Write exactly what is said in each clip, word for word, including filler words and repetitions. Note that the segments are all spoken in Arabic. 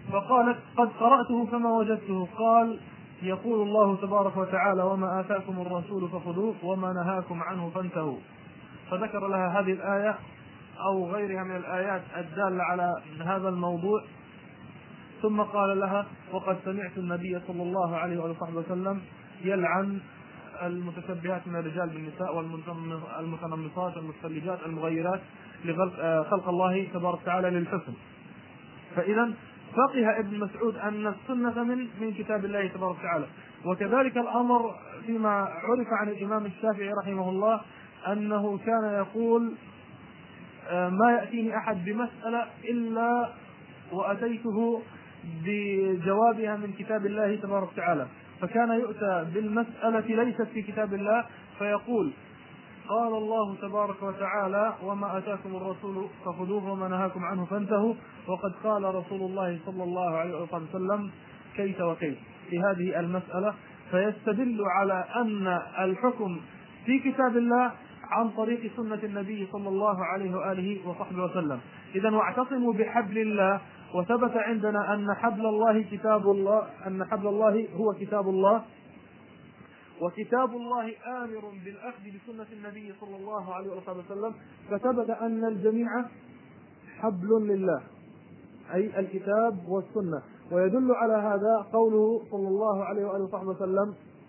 فقالت قد قرأته فما وجدته. قال يقول الله تبارك وتعالى وما آتاكم الرسول فخذوه وما نهاكم عنه فانتهوا. فذكر لها هذه الآية أو غيرها من الآيات الدالة على هذا الموضوع، ثم قال لها وقد سمعت النبي صلى الله عليه وصحبه وسلم يلعن المتشبهات من الرجال بالنساء والمتنمصات والمتفلجات المغيرات لخلق الله تبارك وتعالى للحسن. فإذا فقه ابن مسعود أن السنة من من كتاب الله تبارك وتعالى. وكذلك الأمر فيما عرف عن الإمام الشافعي رحمه الله أنه كان يقول ما يأتيني أحد بمسألة إلا وأتيته بجوابها من كتاب الله تبارك وتعالى. فكان يؤتى بالمسألة ليست في كتاب الله فيقول قال الله تبارك وتعالى وما آتاكم الرسول فخذوه وما نهاكم عنه فانتهوا، وقد قال رسول الله صلى الله عليه وسلم كيف وكيف في هذه المسألة، فيستدل على أن الحكم في كتاب الله عن طريق سنة النبي صلى الله عليه وآله وصحبه وسلم. إذن واعتصموا بحبل الله، وثبت عندنا أن حبل الله كتاب الله، أن حبل الله هو كتاب الله، وكتاب الله آمر بالأخذ بسنة النبي صلى الله عليه وسلم، فثبت أن الجميع حبل لله أي الكتاب والسنة. ويدل على هذا قوله صلى الله عليه وآله وسلم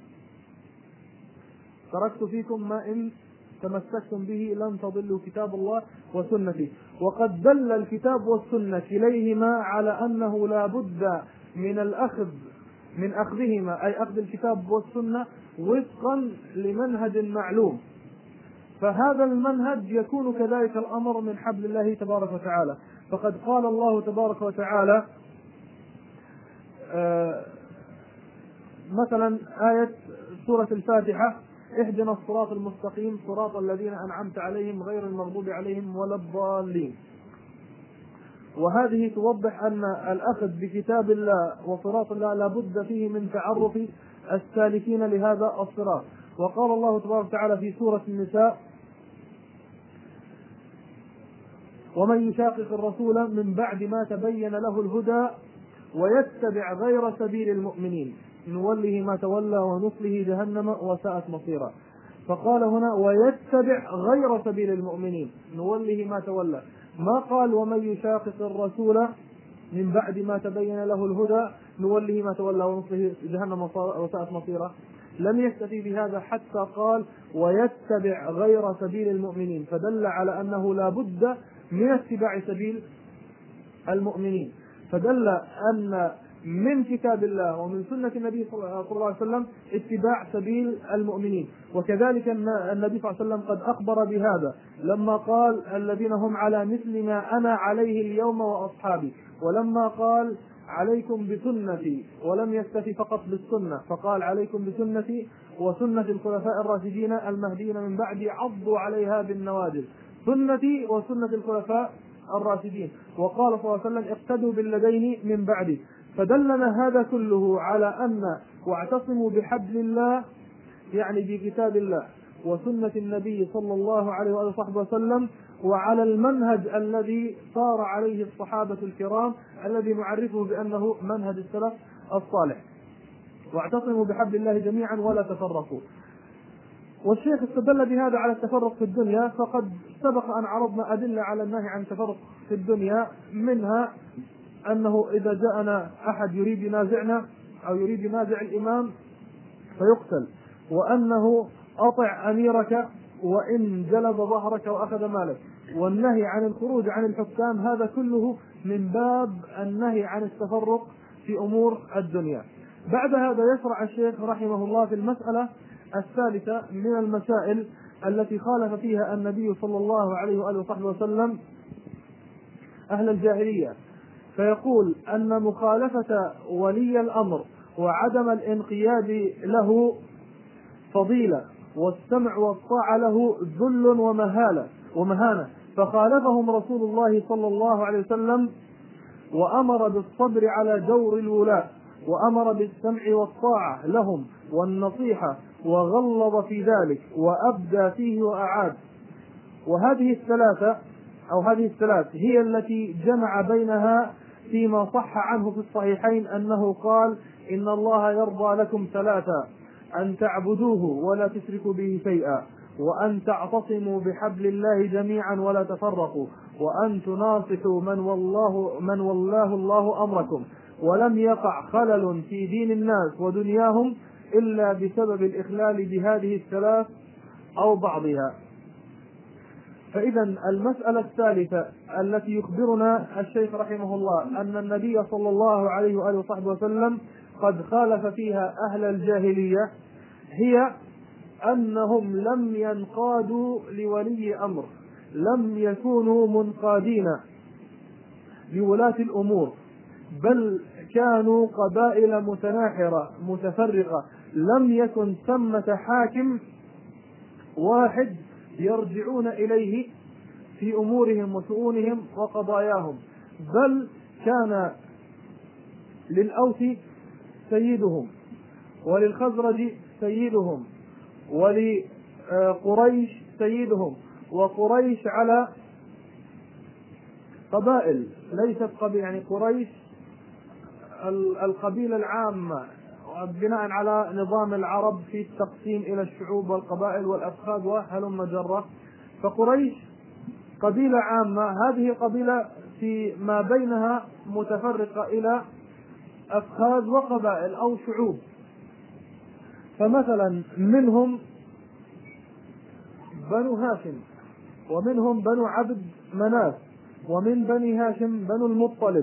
تركت فيكم ما إن تمسكتم به لن تضلوا كتاب الله وسنتي. وقد دل الكتاب والسنة كليهما على أنه لا بد من الأخذ من أخذهما أي أخذ الكتاب والسنة وفقا لمنهج معلوم، فهذا المنهج يكون كذلك الأمر من حبل الله تبارك وتعالى. فقد قال الله تبارك وتعالى آه مثلا آية سورة الفاتحة اهدنا الصراط المستقيم صراط الذين أنعمت عليهم غير المغضوب عليهم ولا الضالين. وهذه توضح أن الأخذ بكتاب الله وصراط الله لابد فيه من تعرف السالكين لهذا الصراط. وقال الله تبارك وتعالى في سورة النساء ومن يشاقق الرسول من بعد ما تبين له الهدى ويتبع غير سبيل المؤمنين نوله ما تولى ونصله جهنم وساءت مصيرا. فقال هنا ويتبع غير سبيل المؤمنين نوله ما تولى، ما قال ومن يشاقق الرسول من بعد ما تبين له الهدى نوله ما تولى ونصله جهنم وساءت مصيرا. لم يكتفي بهذا حتى قال ويتبع غير سبيل المؤمنين، فدل على أنه لا بد من اتباع سبيل المؤمنين، فدل أن من كتاب الله ومن سنة النبي صلى الله عليه وسلم اتباع سبيل المؤمنين. وكذلك النبي صلى الله عليه وسلم قد أخبر بهذا لما قال الذين هم على مثل ما أنا عليه اليوم وأصحابي، ولما قال عليكم بسنتي ولم يكتفي فقط بالسنة فقال عليكم بسنتي وسنة الخلفاء الراشدين المهديين من بعدي عضوا عليها بالنواجذ، سنتي وسنة الخلفاء الراشدين. وقال صلى الله عليه وسلم اقتدوا بالذين من بعدي. فدلنا هذا كله على أن واعتصموا بحبل الله يعني بكتاب الله وسنة النبي صلى الله عليه وآله وسلم، وعلى المنهج الذي صار عليه الصحابة الكرام الذي نعرفه بأنه منهج السلف الصالح. واعتصموا بحبل الله جميعا ولا تفرقوا. والشيخ استدل بهذا على التفرق في الدنيا، فقد سبق أن عرضنا أدلة على النهي عن التفرق في الدنيا، منها أنه إذا جاءنا أحد يريد ينازعنا أو يريد ينازع الإمام فيقتل، وأنه أطع أميرك وإن جلب ظهرك وأخذ مالك، والنهي عن الخروج عن الحكام هذا كله من باب النهي عن التفرق في أمور الدنيا. بعد هذا يشرع الشيخ رحمه الله في المسألة الثالثة من المسائل التي خالف فيها النبي صلى الله عليه وآله وصحبه وسلم أهل الجاهلية، فيقول أن مخالفة ولي الأمر وعدم الانقياد له فضيلة، والسمع والطاعة له ذل ومهالة ومهانة، فخالفهم رسول الله صلى الله عليه وسلم وأمر بالصبر على جور الولاة، وأمر بالسمع والطاعة لهم والنصيحة، وغلظ في ذلك وأبدى فيه وأعاد. وهذه الثلاثة أو هذه الثلاث هي التي جمع بينها فيما صح عنه في الصحيحين أنه قال: إن الله يرضى لكم ثلاثا: أن تعبدوه ولا تشركوا به شيئا، وأن تعتصموا بحبل الله جميعا ولا تفرقوا، وأن تناصحوا من والله من والله الله أمركم. ولم يقع خلل في دين الناس ودنياهم إلا بسبب الإخلال بهذه الثلاث أو بعضها. فإذا المسألة الثالثة التي يخبرنا الشيخ رحمه الله أن النبي صلى الله عليه وآله وصحبه وسلم قد خالف فيها أهل الجاهلية هي أنهم لم ينقادوا لولي أمر، لم يكونوا منقادين لولاة الأمور، بل كانوا قبائل متناحرة متفرقة، لم يكن ثمة حاكم واحد يرجعون إليه في أمورهم وشؤونهم وقضاياهم، بل كان للأوس سيدهم، وللخزرج سيدهم، ولقريش سيدهم، وقريش على قبائل ليست قبيلة، يعني قريش القبيلة العامة بناء على نظام العرب في التقسيم إلى الشعوب والقبائل والأفخاذ وهلم جرة. فقريش قبيلة عامة، هذه قبيلة في ما بينها متفرقة إلى أفخاذ وقبائل أو شعوب. فمثلا منهم بنو هاشم، ومنهم بنو عبد مناف، ومن بني هاشم بنو المطلب.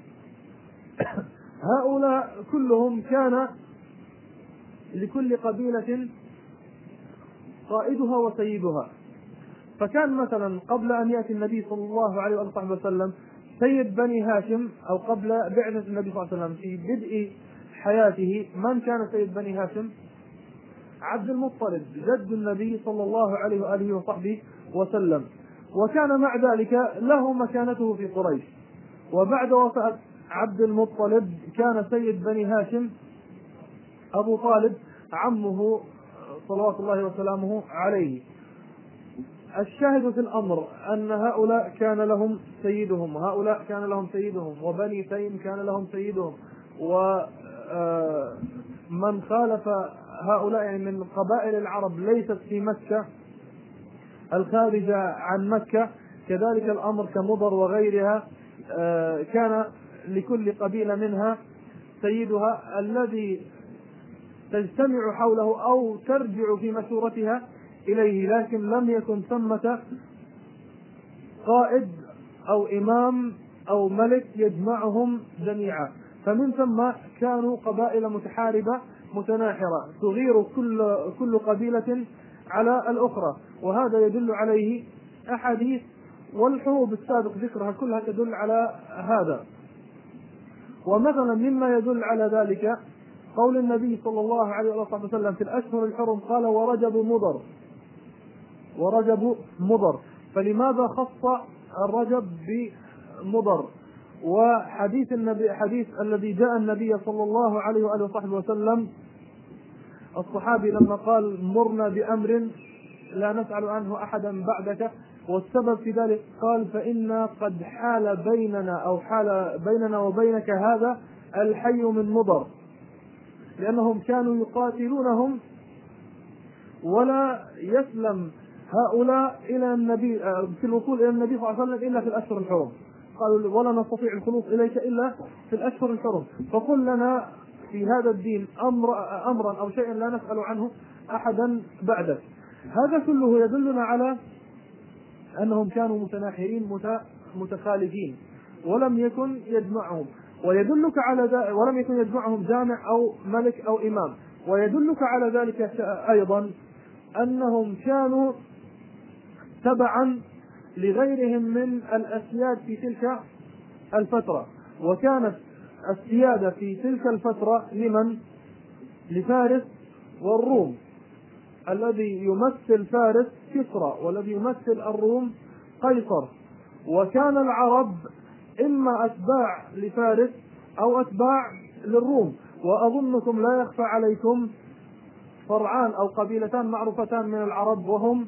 هؤلاء كلهم كان لكل قبيلة قائدها وسيدها. فكان مثلا قبل أن يأتي النبي صلى الله عليه وسلم سيد بني هاشم، أو قبل بعثة النبي صلى الله عليه وسلم في بدء حياته، من كان سيد بني هاشم؟ عبد المطلب جد النبي صلى الله عليه وآله وصحبه وسلم، وكان مع ذلك له مكانته في قريش. وبعد وفاة عبد المطلب كان سيد بني هاشم أبو طالب عمه صلوات الله وسلامه عليه. الشاهد في الأمر أن هؤلاء كان لهم سيدهم، وهؤلاء كان لهم سيدهم، وبني تيم كان لهم سيدهم، ومن خالف هؤلاء يعني من قبائل العرب ليست في مكة الخارجة عن مكة كذلك الأمر كمضر وغيرها، كان لكل قبيلة منها سيدها الذي تجتمع حوله أو ترجع في مشورتها إليه، لكن لم يكن ثمة قائد أو إمام أو ملك يجمعهم جميعا. فمن ثم كانوا قبائل متحاربة متناحرة تغير كل كل قبيلة على الأخرى، وهذا يدل عليه أحاديث، والحروب السابق ذكرها كلها تدل على هذا. ومثلا مما يدل على ذلك قول النبي صلى الله عليه وسلم في الأشهر الحرم قال: ورجب مضر، ورجب مضر. فلماذا خص الرجب بمضر؟ وحديث النبي حديث الذي جاء النبي صلى الله عليه وآله وصحبه وسلم الصحابي لما قال: مرنا بأمر لا نسأل عنه أحدا بعدك، والسبب في ذلك قال: فإن قد حال بيننا أو حال بيننا وبينك هذا الحي من مضر، لأنهم كانوا يقاتلونهم ولا يسلم هؤلاء إلى النبي في الوصول إلى النبي صلى الله عليه وسلم إلا في الأشهر الحرم. قالوا: ولا نستطيع الخلوص إليك إلا في الأشهر الحرم، فقل لنا في هذا الدين أمر أمرا أو شيئا لا نسأل عنه أحدا بعدك. هذا كله يدلنا على أنهم كانوا متناحرين متخالفين، ولم يكن يجمعهم، ويدلك على ذلك ولم يكن يجمعهم جامع أو ملك أو إمام. ويدلك على ذلك أيضا أنهم كانوا تبعا لغيرهم من الأسياد في تلك الفترة، وكانت السيادة في تلك الفترة لمن؟ لفارس والروم. الذي يمثل فارس كسرى، والذي يمثل الروم قيصر. وكان العرب إما أتباع لفارس أو أتباع للروم. وأظنكم لا يخفى عليكم فرعان أو قبيلتان معروفتان من العرب، وهم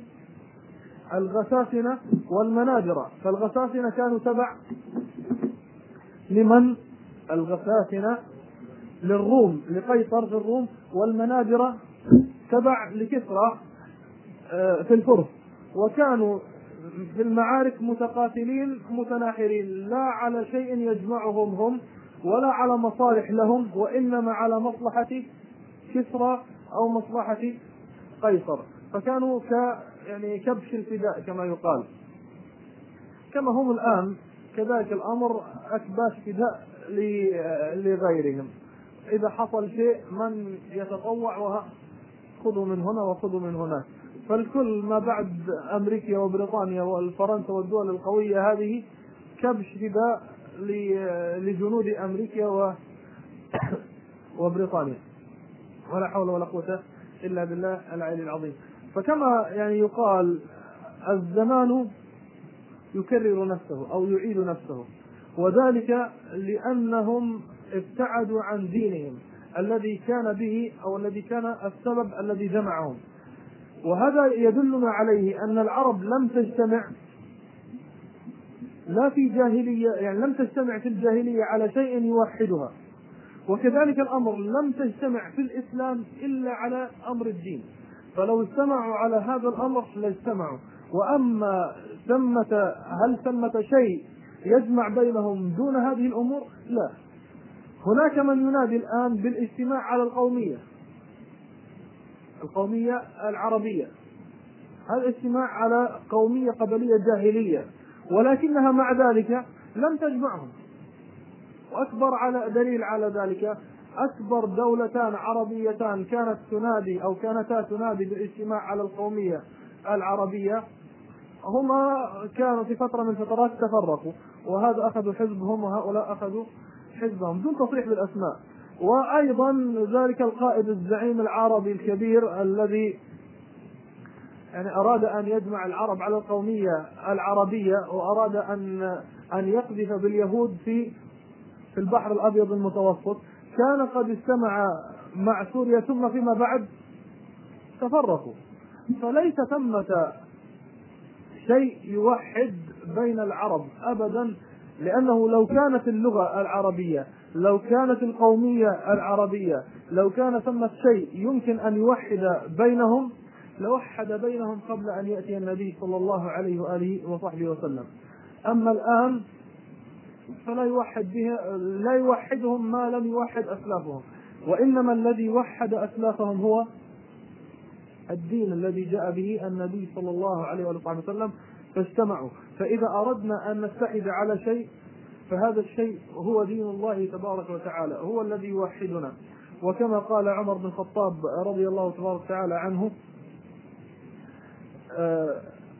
الغساسنة والمناجرة. فالغساسنة كانوا تبع لمن؟ الغساسنة للروم، لقيصر في الروم، والمنابرة تبع لكسرى في الفرس، وكانوا في المعارك متقاتلين متناحرين، لا على شيء يجمعهم هم ولا على مصالح لهم، وإنما على مصلحة كسرى أو مصلحة قيصر، فكانوا ك يعني كبش الفداء كما يقال، كما هم الآن كذلك الأمر أكباش فداء لغيرهم. إذا حصل شيء من يتطوع وخذوا من هنا وخذوا من هناك، فالكل ما بعد أمريكا وبريطانيا والفرنسا والدول القوية هذه كبش فداء لجنود أمريكا وبريطانيا، ولا حول ولا قوة إلا بالله العلي العظيم. فكما يعني يقال الزمان يكرر نفسه أو يعيد نفسه، وذلك لأنهم ابتعدوا عن دينهم الذي كان به أو الذي كان السبب الذي جمعهم. وهذا يدلنا عليه أن العرب لم تجتمع لا في جاهلية، يعني لم تجتمع في الجاهلية على شيء يوحدها، وكذلك الأمر لم تجتمع في الإسلام إلا على أمر الدين، فلو اجتمعوا على هذا الأمر لاجتمعوا. وأما ثمة هل ثمة شيء يجمع بينهم دون هذه الأمور؟ لا. هناك من ينادي الآن بالاجتماع على القومية القومية العربية، هذا اجتماع على قومية قبلية جاهلية، ولكنها مع ذلك لم تجمعهم. وأكبر على دليل على ذلك أكبر دولتان عربيتان كانت تنادي أو كانتا تنادي بالاجتماع على القومية العربية، هما كانوا في فترة من الفترات تفرقوا، وهذا أخذوا حزبهم وهؤلاء أخذوا حزبهم دون تصريح بالأسماء. وأيضا ذلك القائد الزعيم العربي الكبير الذي يعني أراد أن يجمع العرب على القومية العربية، وأراد أن أن يقذف باليهود في في البحر الأبيض المتوسط، كان قد اجتمع مع سوريا ثم فيما بعد تفرقوا. فليس ثمة شيء يوحد بين العرب أبدا، لأنه لو كانت اللغة العربية، لو كانت القومية العربية، لو كان ثمة شيء يمكن أن يوحد بينهم لوحد بينهم قبل أن يأتي النبي صلى الله عليه وآله وصحبه وسلم. أما الآن فلا يوحد به لا يوحدهم ما لم يوحد أسلافهم، وإنما الذي وحد أسلافهم هو الدين الذي جاء به النبي صلى الله عليه وسلم، فاجتمعوا. فإذا أردنا أن نتحد على شيء فهذا الشيء هو دين الله تبارك وتعالى، هو الذي يوحدنا. وكما قال عمر بن الخطاب رضي الله تبارك وتعالى عنه: آه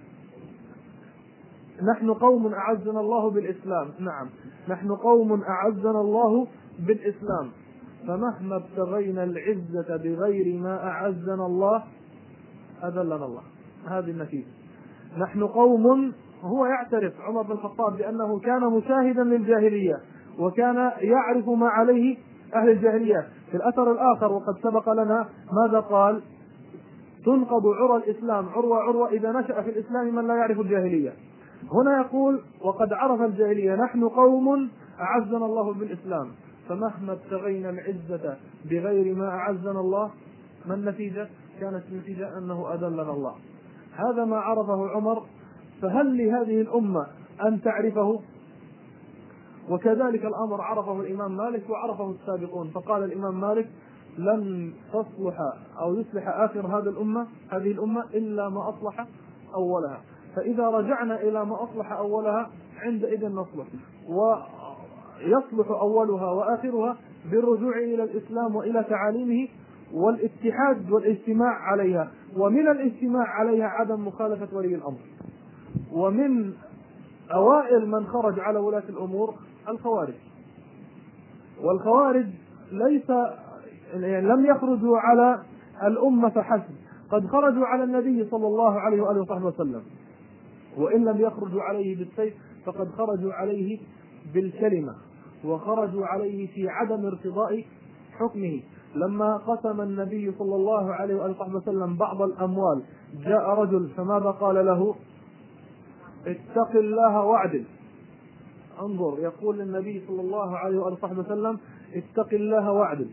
نحن قوم أعزنا الله بالإسلام. نعم، نحن قوم أعزنا الله بالإسلام، فمهما ابتغينا العزة بغير ما أعزنا الله أذلنا الله. هذه النتيجة. نحن قوم، هو يعترف عمر بن الخطاب بأنه كان مشاهدا للجاهلية وكان يعرف ما عليه أهل الجاهلية. في الأثر الآخر وقد سبق لنا ماذا قال: تنقض عرى الإسلام عروة عروة إذا نشأ في الإسلام من لا يعرف الجاهلية. هنا يقول: وقد عرف الجاهلية، نحن قوم أعزنا الله بالإسلام، فمهما ابتغينا العزة بغير ما أعزنا الله، ما النتيجة؟ كانت النتيجة أنه أذلنا الله. هذا ما عرفه عمر، فهل لهذه الأمة أن تعرفه؟ وكذلك الأمر عرفه الإمام مالك وعرفه السابقون، فقال الإمام مالك: لن تصلح أو يصلح آخر هذه الأمة هذه الأمة إلا ما أصلح أولها. فإذا رجعنا إلى ما أصلح أولها عندئذ نصلح، ويصلح أولها وآخرها بالرجوع إلى الإسلام وإلى تعاليمه والاتحاد والاجتماع عليها. ومن الاجتماع عليها عدم مخالفة ولي الأمر. ومن أوائل من خرج على ولاة الأمور الخوارج، والخوارج ليس يعني لم يخرجوا على الأمة فحسب، قد خرجوا على النبي صلى الله عليه وآله وصحبه وسلم، وإن لم يخرجوا عليه بالسيف فقد خرجوا عليه بالكلمة، وخرجوا عليه في عدم ارتضاء حكمه. لما قسم النبي صلى الله عليه وآله وصحبه وسلم بعض الأموال، جاء رجل فماذا قال له؟ اتق الله واعدل. انظر يقول النبي صلى الله عليه وآله وسلم اتق الله واعدل.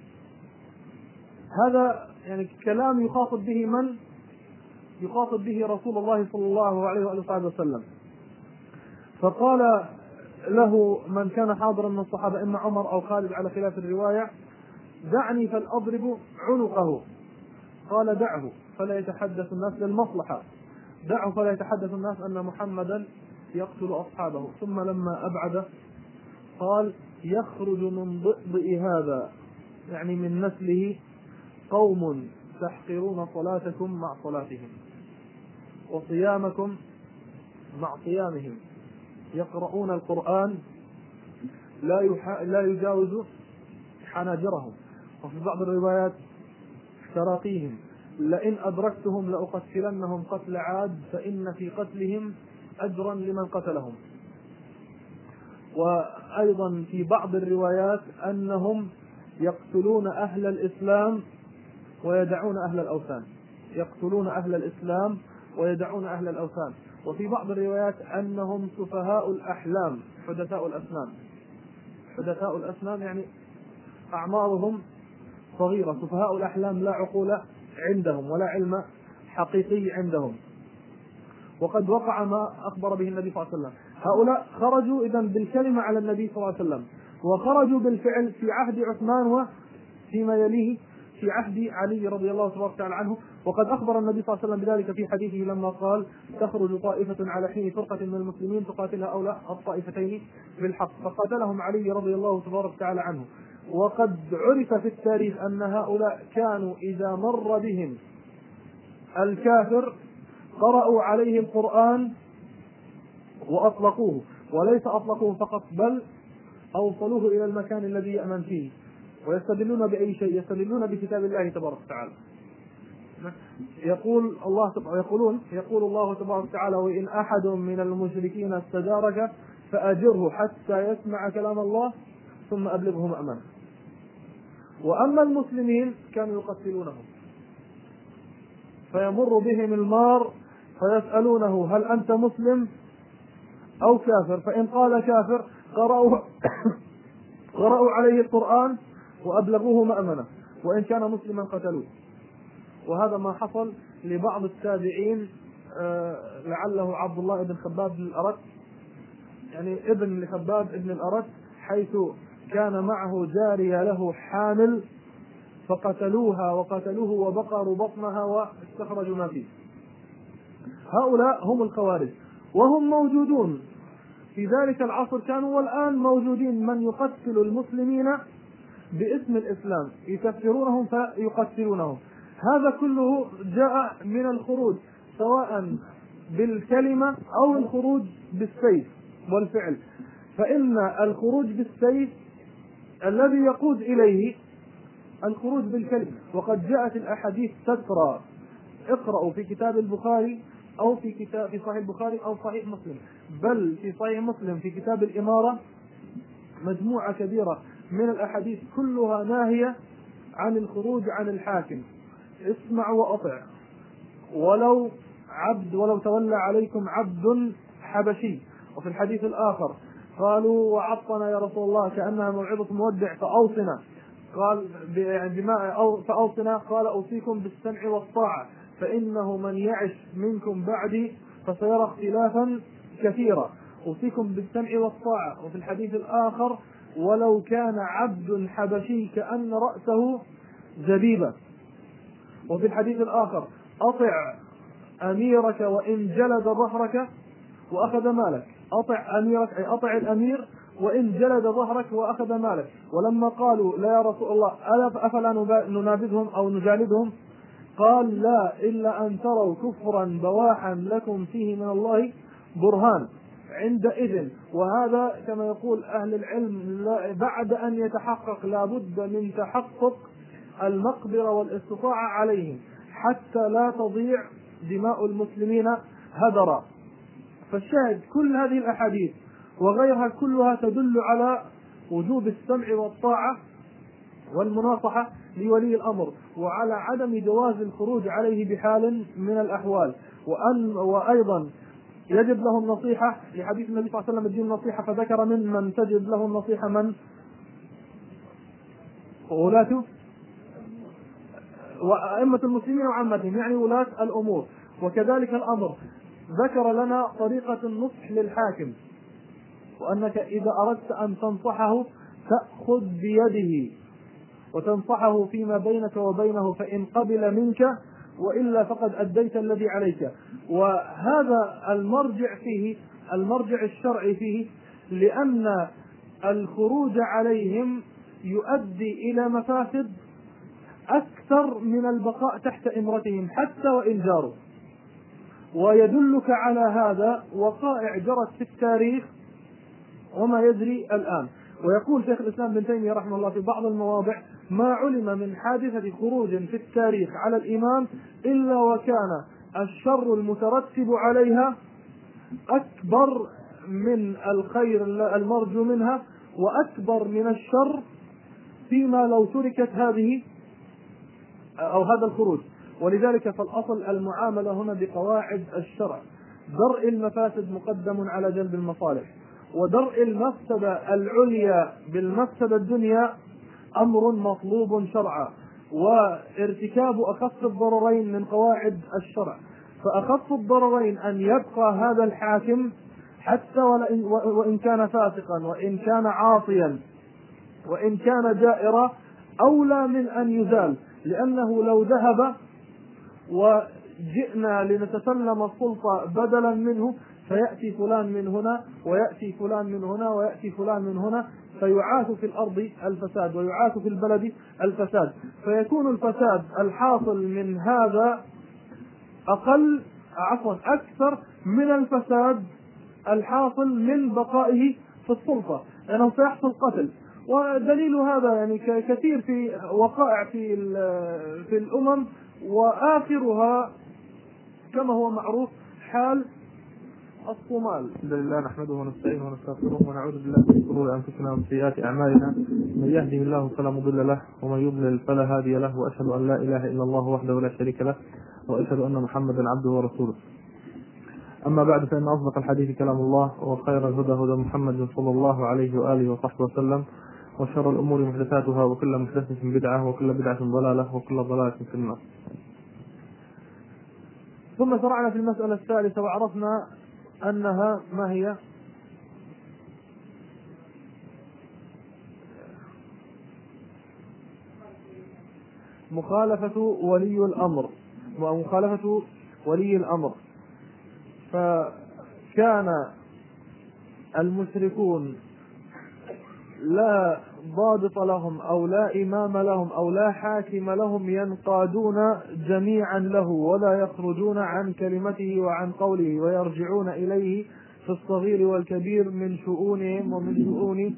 هذا يعني كلام يخاطب به من؟ يخاطب به رسول الله صلى الله عليه وآله وسلم. فقال له من كان حاضرا من الصحابة إما عمر أو خالد على خلاف الرواية دعني فلأضرب عنقه. قال دعه فلا يتحدث الناس للمصلحة، دعه فلا يتحدث الناس أن محمدا يقتل أصحابه. ثم لما أبعد قال يخرج من ضئضئ هذا يعني من نسله قوم تحقرون صلاتكم مع صلاتهم وصيامكم مع صيامهم، يقرؤون القرآن لا يح... لا يجاوز حناجرهم، وفي بعض الروايات تراقيهم، لئن أدركتهم لأقتلنهم قتل عاد فإن في قتلهم أجرا لمن قتلهم. وأيضا في بعض الروايات أنهم يقتلون أهل الإسلام ويدعون أهل الأوثان، يقتلون أهل الإسلام ويدعون أهل الأوثان. وفي بعض الروايات أنهم سفهاء الأحلام حدثاء الأسنان، حدثاء الأسنان يعني أعمارهم صغيرة، سفهاء الأحلام لا عقول عندهم ولا علم حقيقي عندهم. وقد وقع ما أخبر به النبي صلى الله عليه وسلم. هؤلاء خرجوا إذن بالكلمة على النبي صلى الله عليه وسلم، وخرجوا بالفعل في عهد عثمان وفيما يليه في عهد علي رضي الله تبارك وتعالى عنه. وقد أخبر النبي صلى الله عليه وسلم بذلك في حديثه لما قال تخرج طائفة على حين فرقة من المسلمين تقاتلها أولى الطائفتين بالحق، فقاتلهم علي رضي الله تبارك وتعالى عنه. وقد عرف في التاريخ أن هؤلاء كانوا إذا مر بهم الكافر قرأوا عليه القرآن وأطلقوه، وليس أطلقوه فقط بل أوصلوه إلى المكان الذي يأمن فيه. ويستدلون بأي شيء؟ يستدلون بكتاب الله تبارك وتعالى. يقول الله يقولون يقول الله تبارك وتعالى وإن أحد من المشركين استجارك فأجره حتى يسمع كلام الله ثم أبلغه مأمنه. وأما المسلمين كانوا يقتلونهم، فيمر بهم المار فيسألونه هل أنت مسلم أو كافر؟ فإن قال كافر قرأوا قرأوا عليه القرآن وأبلغوه مأمنه، وإن كان مسلما قتلوه. وهذا ما حصل لبعض التابعين، لعله عبد الله بن خباب بن الأرت، يعني ابن لخباب بن الأرت، حيث كان معه جارية له حامل فقتلوها وقتلوه وبقروا بطنها واستخرجوا ما فيه. هؤلاء هم الخوارج، وهم موجودون في ذلك العصر كانوا، والآن موجودين من يقتل المسلمين باسم الإسلام، يكفرونهم فيقتلونهم. هذا كله جاء من الخروج سواء بالكلمة أو الخروج بالسيف والفعل. فإن الخروج بالسيف الذي يقود إليه الخروج بالكلمة، وقد جاءت الأحاديث تترى، اقرأوا في كتاب البخاري أو في كتاب في صحيح البخاري أو صحيح مسلم، بل في صحيح مسلم في كتاب الإمارة مجموعة كبيرة من الأحاديث كلها ناهية عن الخروج عن الحاكم. اسمع وأطع ولو عبد ولو تولى عليكم عبد حبشي. وفي الحديث الآخر قالوا وعطنا يا رسول الله كأنها موعظة مودع فأوصنا، قال بما فأوصنا، قال أوصيكم بالسمع والطاعة فإنه من يعش منكم بعدي فسيرى اختلافا كثيرا. أوصيكم بالسمع والطاعة. وفي الحديث الآخر ولو كان عبد حبشي كأن رأسه زبيبة. وفي الحديث الآخر أطع أميرك وإن جلد ظهرك وأخذ مالك. أطع أميرك أي أطع الأمير وإن جلد ظهرك وأخذ مالك. ولما قالوا لا يا رسول الله أفلا ننابذهم أو نجالدهم، قال لا إلا أن تروا كفرا بواحا لكم فيه من الله برهان عندئذ. وهذا كما يقول أهل العلم بعد أن يتحقق لابد من تحقق المقدرة والاستطاعة عليهم حتى لا تضيع دماء المسلمين هدرا. فالشاهد كل هذه الأحاديث وغيرها كلها تدل على وجوب السمع والطاعة والمناصحة لولي الأمر، وعلى عدم جواز الخروج عليه بحال من الأحوال. وأن وأيضا يجب له النصيحة لحديث النبي صلى الله عليه وسلم الدين النصيحة، فذكر من من تجب له النصيحة من ولاة وأئمة المسلمين وعامتهم، يعني ولاة الأمور. وكذلك الأمر ذكر لنا طريقة النصح للحاكم، وأنك إذا أردت أن تنصحه تأخذ بيده وتنصحه فيما بينك وبينه، فإن قبل منك وإلا فقد أديت الذي عليك. وهذا المرجع فيه المرجع الشرعي فيه، لأن الخروج عليهم يؤدي إلى مفاسد أكثر من البقاء تحت إمرتهم حتى وإن جاروا. ويدلك على هذا وقائع جرت في التاريخ وما يجري الآن. ويقول شيخ الإسلام ابن تيمية رحمه الله في بعض المواضع: ما علم من حادثة خروج في التاريخ على الإمام إلا وكان الشر المترتب عليها أكبر من الخير المرجو منها، وأكبر من الشر فيما لو تركت هذه أو هذا الخروج. ولذلك فالأصل المعاملة هنا بقواعد الشرع، درء المفاسد مقدم على جلب المصالح، ودرء المفسدة العليا بالمفسدة الدنيا أمر مطلوب شرعا، وارتكاب أخف الضررين من قواعد الشرع. فأخف الضررين أن يبقى هذا الحاكم حتى وإن كان فاسقا، وإن كان عاصيا، وإن كان جائرا، أولى من أن يزال، لأنه لو ذهب وجئنا لنتسلم السلطة بدلا منه فيأتي فلان من هنا ويأتي فلان من هنا ويأتي فلان من هنا، فيعاث في الأرض الفساد ويعاث في البلد الفساد، فيكون الفساد الحاصل من هذا أقل عفوا أكثر من الفساد الحاصل من بقائه في السلطة، لأنه سيحصل قتل. ودليل هذا يعني كثير في وقائع في في الأمم، وآخرها كما هو معروف حال الصومال. الحمد لله نحمده ونستعينه ونستغفره ونعوذ بالله من شرور أنفسنا ومن سيئات أعمالنا، من يهده الله فلا مضل له ومن يضلل فلا هادي له، وأشهد أن لا إله إلا الله وحده لا شريك له، وأشهد أن محمدا عبده ورسوله. أما بعد، فإن أصدق الحديث كلام الله، وخير الهدى هدى محمد صلى الله عليه وآله وصحبه وسلم، وشر الأمور محدثاتها، وكل محدثة بدعة، وكل بدعة ضلالة، وكل ضلالة في النار. ثم شرعنا في المسألة الثالثة، وعرفنا أنها ما هي؟ مخالفة ولي الأمر ومخالفة ولي الأمر. فكان المشركون لا ضابط لهم أو لا إمام لهم أو لا حاكم لهم، ينقادون جميعا له ولا يخرجون عن كلمته وعن قوله، ويرجعون إليه في الصغير والكبير من شؤونهم ومن شؤون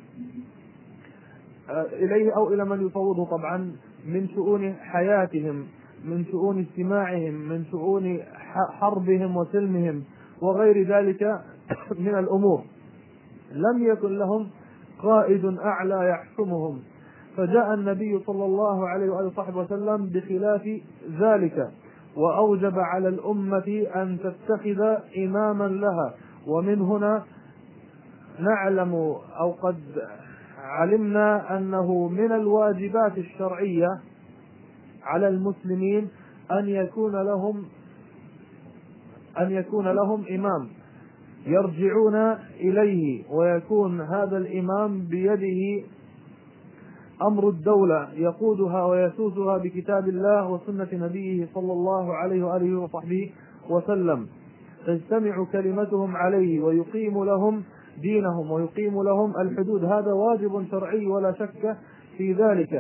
إليه أو إلى من يفوضه طبعا، من شؤون حياتهم، من شؤون اجتماعهم، من شؤون حربهم وسلمهم وغير ذلك من الأمور. لم يكن لهم قائد أعلى يحكمهم. فجاء النبي صلى الله عليه وآله وصحبه وسلم بخلاف ذلك، وأوجب على الأمة أن تتخذ إماما لها. ومن هنا نعلم أو قد علمنا أنه من الواجبات الشرعية على المسلمين أن يكون لهم أن يكون لهم إمام يرجعون إليه، ويكون هذا الإمام بيده أمر الدولة يقودها ويسوسها بكتاب الله وسنة نبيه صلى الله عليه وآله وصحبه وسلم، تجتمع كلمتهم عليه، ويقيم لهم دينهم ويقيم لهم الحدود. هذا واجب شرعي ولا شك في ذلك.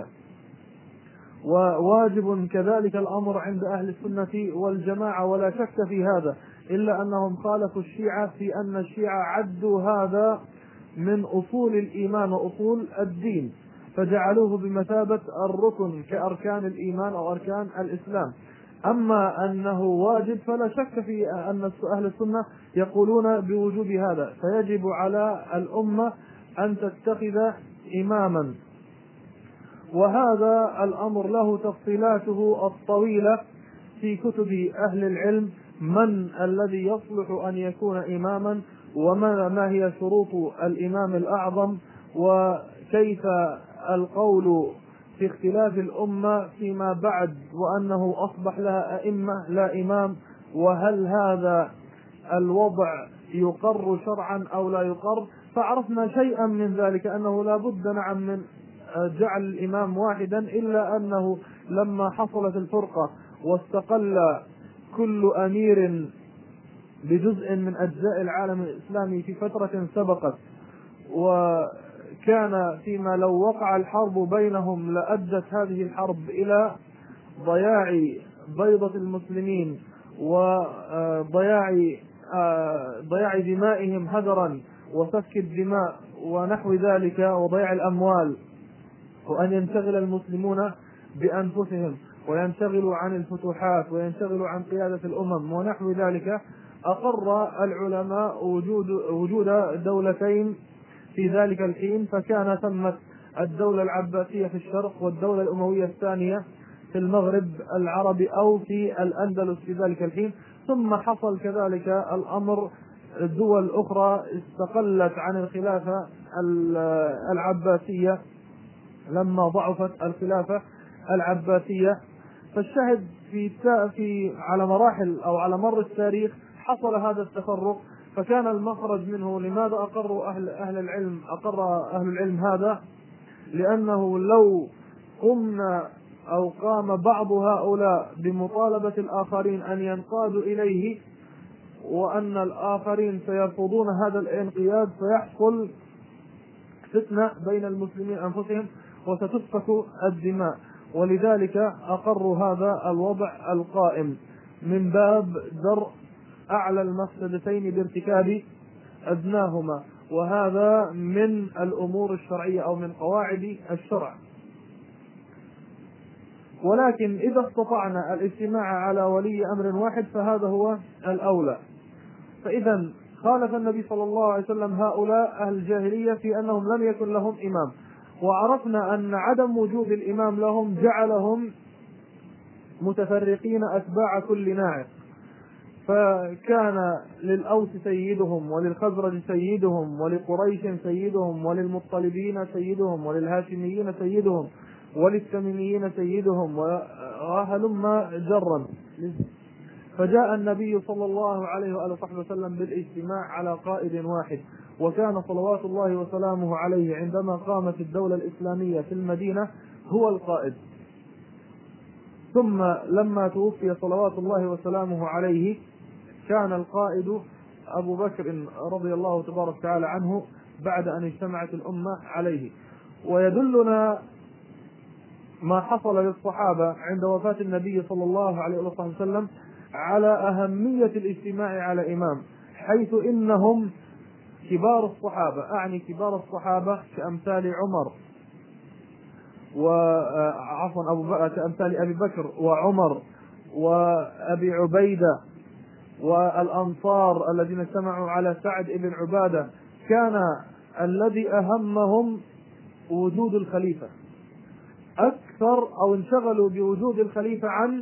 وواجب كذلك الأمر عند أهل السنة والجماعة ولا شك في هذا، إلا أنهم خالفوا الشيعة في أن الشيعة عدوا هذا من أصول الإيمان وأصول الدين، فجعلوه بمثابة الركن كأركان الإيمان أو أركان الإسلام. أما أنه واجب فلا شك في أن أهل السنة يقولون بوجوب هذا، فيجب على الأمة أن تتخذ إماما. وهذا الأمر له تفصيلاته الطويلة في كتب أهل العلم، من الذي يصلح أن يكون إماما، وما ما هي شروط الإمام الأعظم، وكيف القول في اختلاف الأمة فيما بعد وأنه أصبح لها أئمة لا إمام، وهل هذا الوضع يقر شرعا أو لا يقر. فعرفنا شيئا من ذلك، أنه لا بد نعم من جعل الإمام واحدا، إلا أنه لما حصلت الفرقة واستقل كل أمير بجزء من أجزاء العالم الإسلامي في فترة سبقت، وكان فيما لو وقع الحرب بينهم لأدت هذه الحرب إلى ضياع بيضة المسلمين وضياع ضياع دمائهم هدرا وسفك الدماء ونحو ذلك وضياع الأموال، وأن ينشغل المسلمون بأنفسهم وينشغلوا عن الفتوحات وينشغلوا عن قيادة الأمم ونحو ذلك، أقر العلماء وجود وجود دولتين في ذلك الحين. فكان ثمة الدولة العباسية في الشرق والدولة الأموية الثانية في المغرب العربي أو في الأندلس في ذلك الحين. ثم حصل كذلك الأمر دول أخرى استقلت عن الخلافة العباسية لما ضعفت الخلافة العباسية. فالشاهد في في على مراحل أو على مر التاريخ حصل هذا التفرق. فكان المخرج منه، لماذا أقروا أهل أهل العلم أقر أهل العلم هذا؟ لأنه لو قمنا أو قام بعض هؤلاء بمطالبة الآخرين أن ينقادوا إليه وأن الآخرين سيرفضون هذا الانقياد، سيحصل فتنة بين المسلمين أنفسهم وستسفك الدماء. ولذلك أقروا هذا الوضع القائم من باب درء أعلى المفسدتين بارتكاب أدناهما، وهذا من الأمور الشرعية أو من قواعد الشرع. ولكن إذا استطعنا الاجتماع على ولي أمر واحد فهذا هو الأولى. فإذا خالف النبي صلى الله عليه وسلم هؤلاء أهل الجاهلية في أنهم لم يكن لهم إمام، وعرفنا أن عدم وجود الإمام لهم جعلهم متفرقين أتباع كل ناعق. فكان للأوس سيدهم وللخزرج سيدهم ولقريش سيدهم وللمطلبين سيدهم وللهاشميين سيدهم وللتميميين سيدهم وهلم جرا. فجاء النبي صلى الله عليه وآله وصحبه وسلم بالاجتماع على قائد واحد، وكان صلوات الله وسلامه عليه عندما قامت الدولة الإسلامية في المدينة هو القائد. ثم لما توفي صلوات الله وسلامه عليه كان القائد أبو بكر رضي الله تبارك وتعالى عنه بعد أن اجتمعت الأمة عليه. ويدلنا ما حصل للصحابة عند وفاة النبي صلى الله عليه وسلم على أهمية الاجتماع على إمام، حيث إنهم كبار الصحابة، أعني كبار الصحابة كأمثال عمر وعفوا أبو بكر، كأمثال أبي بكر وعمر وأبي عبيدة والأنصار الذين اجتمعوا على سعد بن عبادة، كان الذي أهمهم وجود الخليفة أكثر، أو انشغلوا بوجود الخليفة عن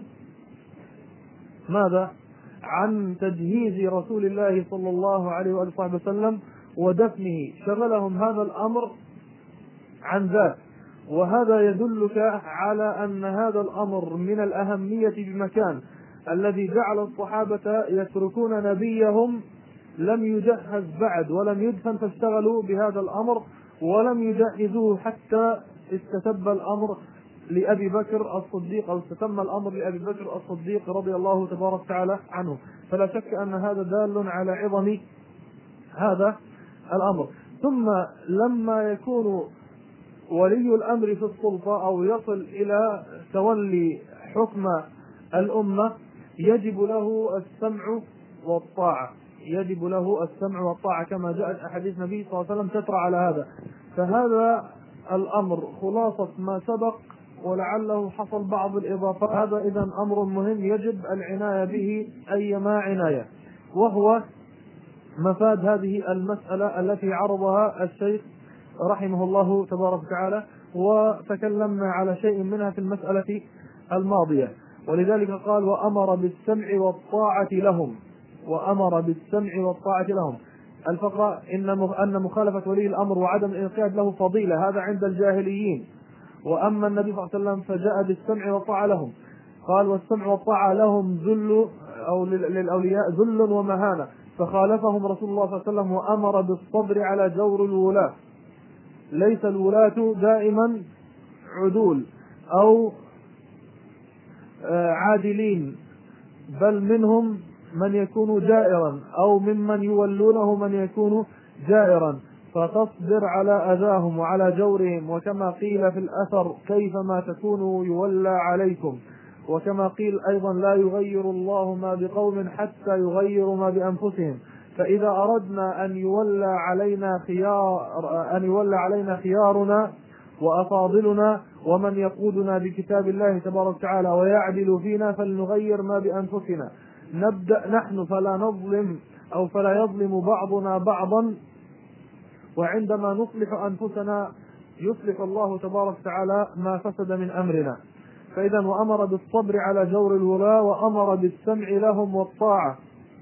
ماذا؟ عن تجهيز رسول الله صلى الله عليه وآله وسلم ودفنه، شغلهم هذا الأمر عن ذاك. وهذا يدلك على أن هذا الأمر من الأهمية بمكان، الذي جعل الصحابة يتركون نبيهم لم يجهز بعد ولم يدفن فاشتغلوا بهذا الأمر، ولم يجهزوه حتى استتب الأمر لأبي بكر الصديق، أو استتم الأمر لأبي بكر الصديق رضي الله تبارك وتعالى عنه. فلا شك أن هذا دال على عظم هذا الأمر. ثم لما يكون ولي الأمر في السلطة أو يصل إلى تولي حكم الأمة يجب له السمع والطاعة، يجب له السمع والطاعة كما جاءت أحاديث النبي صلى الله عليه وسلم تترى على هذا. فهذا الأمر خلاصة ما سبق، ولعله حصل بعض الإضافات. هذا إذن أمر مهم يجب العناية به أيما عناية، وهو مفاد هذه المسألة التي عرضها الشيخ رحمه الله تبارك وتعالى، وتكلمنا على شيء منها في المسألة الماضية. ولذلك قال وأمر بالسمع والطاعة لهم، وأمر بالسمع والطاعة لهم. الفقرة إن أن مخالفة ولي الأمر وعدم الانقياد له فضيلة، هذا عند الجاهليين. وأما النبي صلى الله عليه وسلم فجاء بالسمع والطاعة لهم، قال والسمع والطاعة لهم ذل أو للأولياء ذل ومهانة، فخالفهم رسول الله صلى الله عليه وسلم وأمر بالصبر على جور الولاة. ليس الولاة دائما عدول أو عادلين، بل منهم من يكون جائرا أو ممن يولونه من يكون جائرا، فتصبر على أذاهم وعلى جورهم. وكما قيل في الأثر كيفما تكونوا يولى عليكم، وكما قيل أيضا لا يغير الله ما بقوم حتى يغيروا ما بأنفسهم. فإذا أردنا أن يولى علينا خيار أن يولى علينا خيارنا وأفاضلنا ومن يقودنا بكتاب الله تبارك وتعالى ويعدل فينا فلنغير ما بأنفسنا. نبدأ نحن فلا نظلم أو فلا يظلم بعضنا بعضا، وعندما نصلح أنفسنا يصلح الله تبارك وتعالى ما فسد من أمرنا. فإذا وأمر بالصبر على جور الولاة، وأمر بالسمع لهم والطاعة،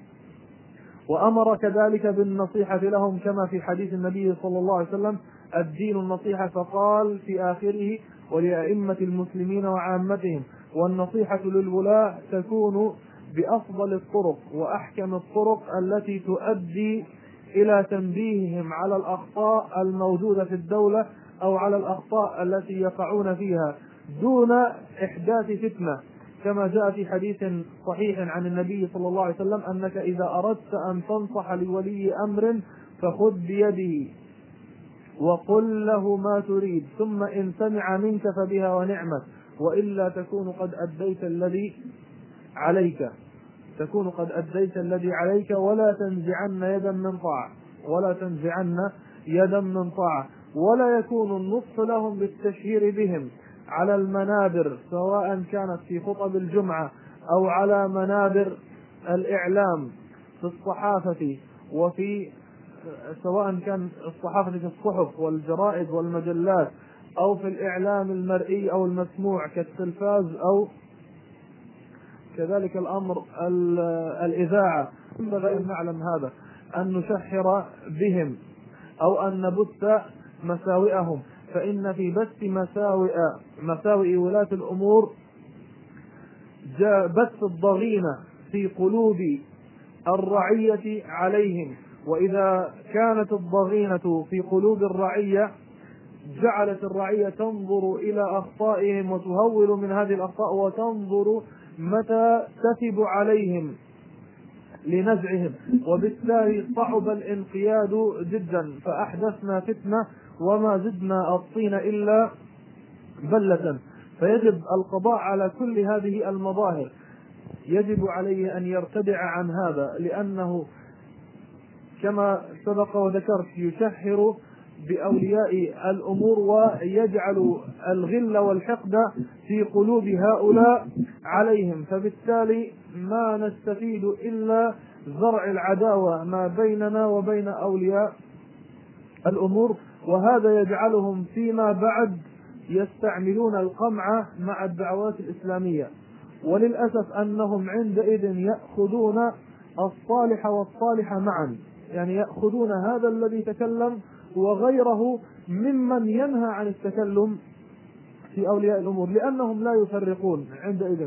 وأمر كذلك بالنصيحة لهم كما في حديث النبي صلى الله عليه وسلم الدين النصيحة، فقال في آخره ولأئمة المسلمين وعامتهم. والنصيحة للولاة تكون بأفضل الطرق وأحكم الطرق التي تؤدي إلى تنبيههم على الأخطاء الموجودة في الدولة أو على الأخطاء التي يقعون فيها دون إحداث فتنة، كما جاء في حديث صحيح عن النبي صلى الله عليه وسلم أنك إذا أردت أن تنصح لولي أمر فخذ بيده وقل له ما تريد، ثم إن سمع منك فبها ونعمت، وإلا تكون قد أديت الذي عليك تكون قد أديت الذي عليك ولا تنزعن يدا من طاعة ولا تنزعن يدا من طاعة. ولا يكون النصح لهم بالتشهير بهم على المنابر، سواء كانت في خطب الجمعة أو على منابر الإعلام في الصحافة، وفي سواء كان الصحافة في الصحف والجرائد والمجلات أو في الإعلام المرئي أو المسموع كالتلفاز أو كذلك الأمر الإذاعة. ينبغي أن نعلم هذا، أن نشحر بهم أو أن نبث مساوئهم، فإن في بث مساوئ مساوئ ولاة الأمور جاء بث الضغينة في قلوب الرعية عليهم. وإذا كانت الضغينة في قلوب الرعية جعلت الرعية تنظر إلى أخطائهم وتهول من هذه الأخطاء وتنظر متى تثب عليهم لنزعهم، وبالتالي صعب الانقياد جدا، فأحدثنا فتنة وما زدنا الطين إلا بلة. فيجب القضاء على كل هذه المظاهر، يجب عليه أن يرتدع عن هذا، لأنه كما سبق وذكرت يشهر بأولياء الأمور ويجعل الغل والحقد في قلوب هؤلاء عليهم، فبالتالي ما نستفيد إلا زرع العداوة ما بيننا وبين أولياء الأمور، وهذا يجعلهم فيما بعد يستعملون القمع مع الدعوات الإسلامية. وللأسف أنهم عندئذ يأخذون الصالح والصالح معا، يعني يأخذون هذا الذي تكلم وغيره ممن ينهى عن التكلم في أولياء الأمور، لأنهم لا يفرقون عندئذ.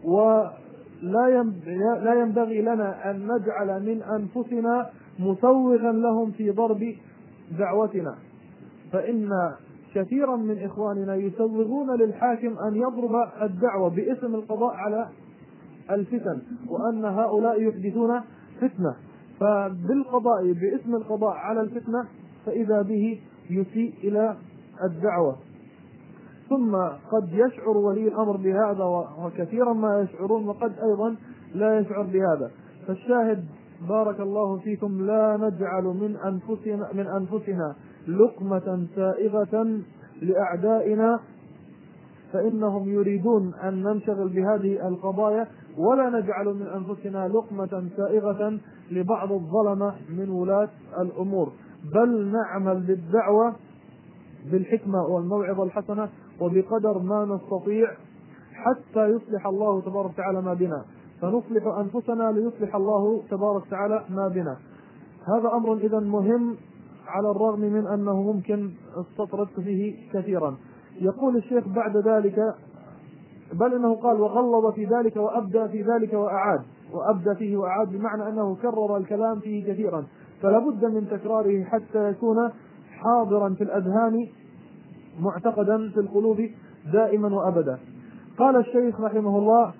ولا ينبغي لنا أن نجعل من أنفسنا مسوغا لهم في ضرب دعوتنا، فإن كثيرا من إخواننا يسوغون للحاكم أن يضرب الدعوة باسم القضاء على الفتن، وأن هؤلاء يحدثون فتنة، فبالقضاء باسم القضاء على الفتنة فإذا به يسيء إلى الدعوة. ثم قد يشعر ولي الأمر بهذا وكثيرا ما يشعرون، وقد أيضا لا يشعر بهذا. فالشاهد بارك الله فيكم لا نجعل من أنفسنا من أنفسنا لقمة سائغة لأعدائنا، فإنهم يريدون أن ننشغل بهذه القضايا، ولا نجعل من أنفسنا لقمة سائغة لبعض الظلمة من ولاة الأمور، بل نعمل بالدعوة بالحكمة والموعظة الحسنة وبقدر ما نستطيع، حتى يصلح الله تبارك وتعالى ما بنا، فنصلح أنفسنا ليصلح الله تبارك وتعالى ما بنا. هذا أمر إذا مهم على الرغم من أنه ممكن استطردت فيه كثيرا. يقول الشيخ بعد ذلك: بل إنه قال وغلظ في ذلك وأبدى في ذلك وأعاد، وأبدى فيه وأعاد بمعنى أنه كرر الكلام فيه كثيرا، فلا بد من تكراره حتى يكون حاضرا في الأذهان معتقدا في القلوب دائما وأبدا. قال الشيخ رحمه الله: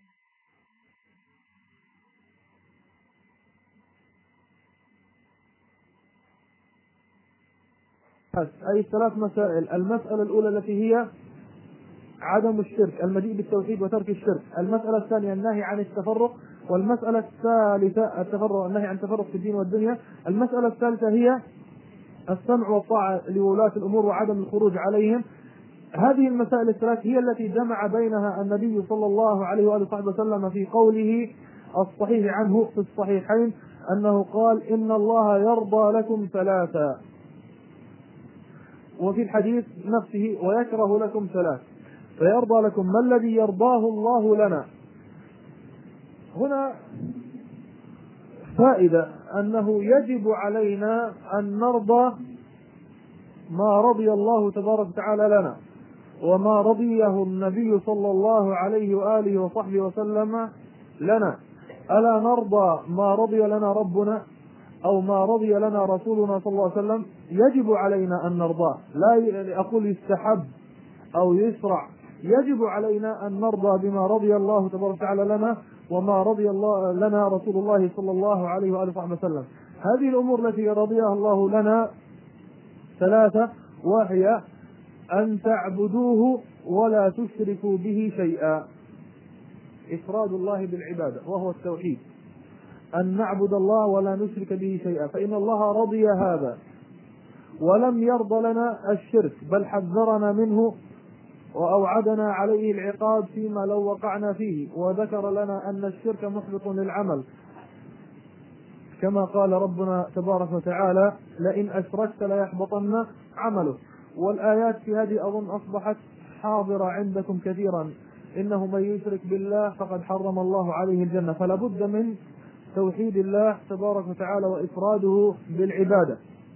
أي ثلاث مسائل. المسألة الأولى التي هي عدم الشرك، المجيء بالتوحيد وترك الشرك. المسألة الثانية النهي عن التفرق. والمسألة الثالثة التفرق، النهي عن التفرق في الدين والدنيا. المسألة الثالثة هي السمع والطاعة لولاة الأمور وعدم الخروج عليهم. هذه المسائل الثلاث هي التي جمع بينها النبي صلى الله عليه وآله وسلم في قوله الصحيح عنه في الصحيحين أنه قال: إن الله يرضى لكم ثلاثا، وفي الحديث نفسه: ويكره لكم ثلاث. فيرضى لكم ما الذي يرضاه الله لنا. هنا فائدة أنه يجب علينا أن نرضى ما رضي الله تبارك وتعالى لنا وما رضيه النبي صلى الله عليه وآله وصحبه وسلم لنا. ألا نرضى ما رضي لنا ربنا أو ما رضي لنا رسولنا صلى الله عليه وسلم؟ يجب علينا أن نرضاه، لا أقول يستحب أو يشرع، يجب علينا أن نرضى بما رضي الله تبارك وتعالى لنا وما رضي الله لنا رسول الله صلى الله عليه وآله وصحبه وسلم. هذه الأمور التي رضيها الله لنا ثلاثة، وهي أن تعبدوه ولا تشركوا به شيئا، إفراد الله بالعبادة وهو التوحيد، أن نعبد الله ولا نشرك به شيئا، فإن الله رضي هذا ولم يرضى لنا الشرك، بل حذرنا منه وأوعدنا عليه العقاب فيما لو وقعنا فيه، وذكر لنا أن الشرك محبط للعمل، كما قال ربنا تبارك وتعالى: لئن أشركت ليحبطن عمله. والآيات في هذه أظن أصبحت حاضرة عندكم كثيرا: إنه من يشرك بالله فقد حرم الله عليه الجنة. فلا بد من توحيد الله تبارك وتعالى وإفراده بالعبادة.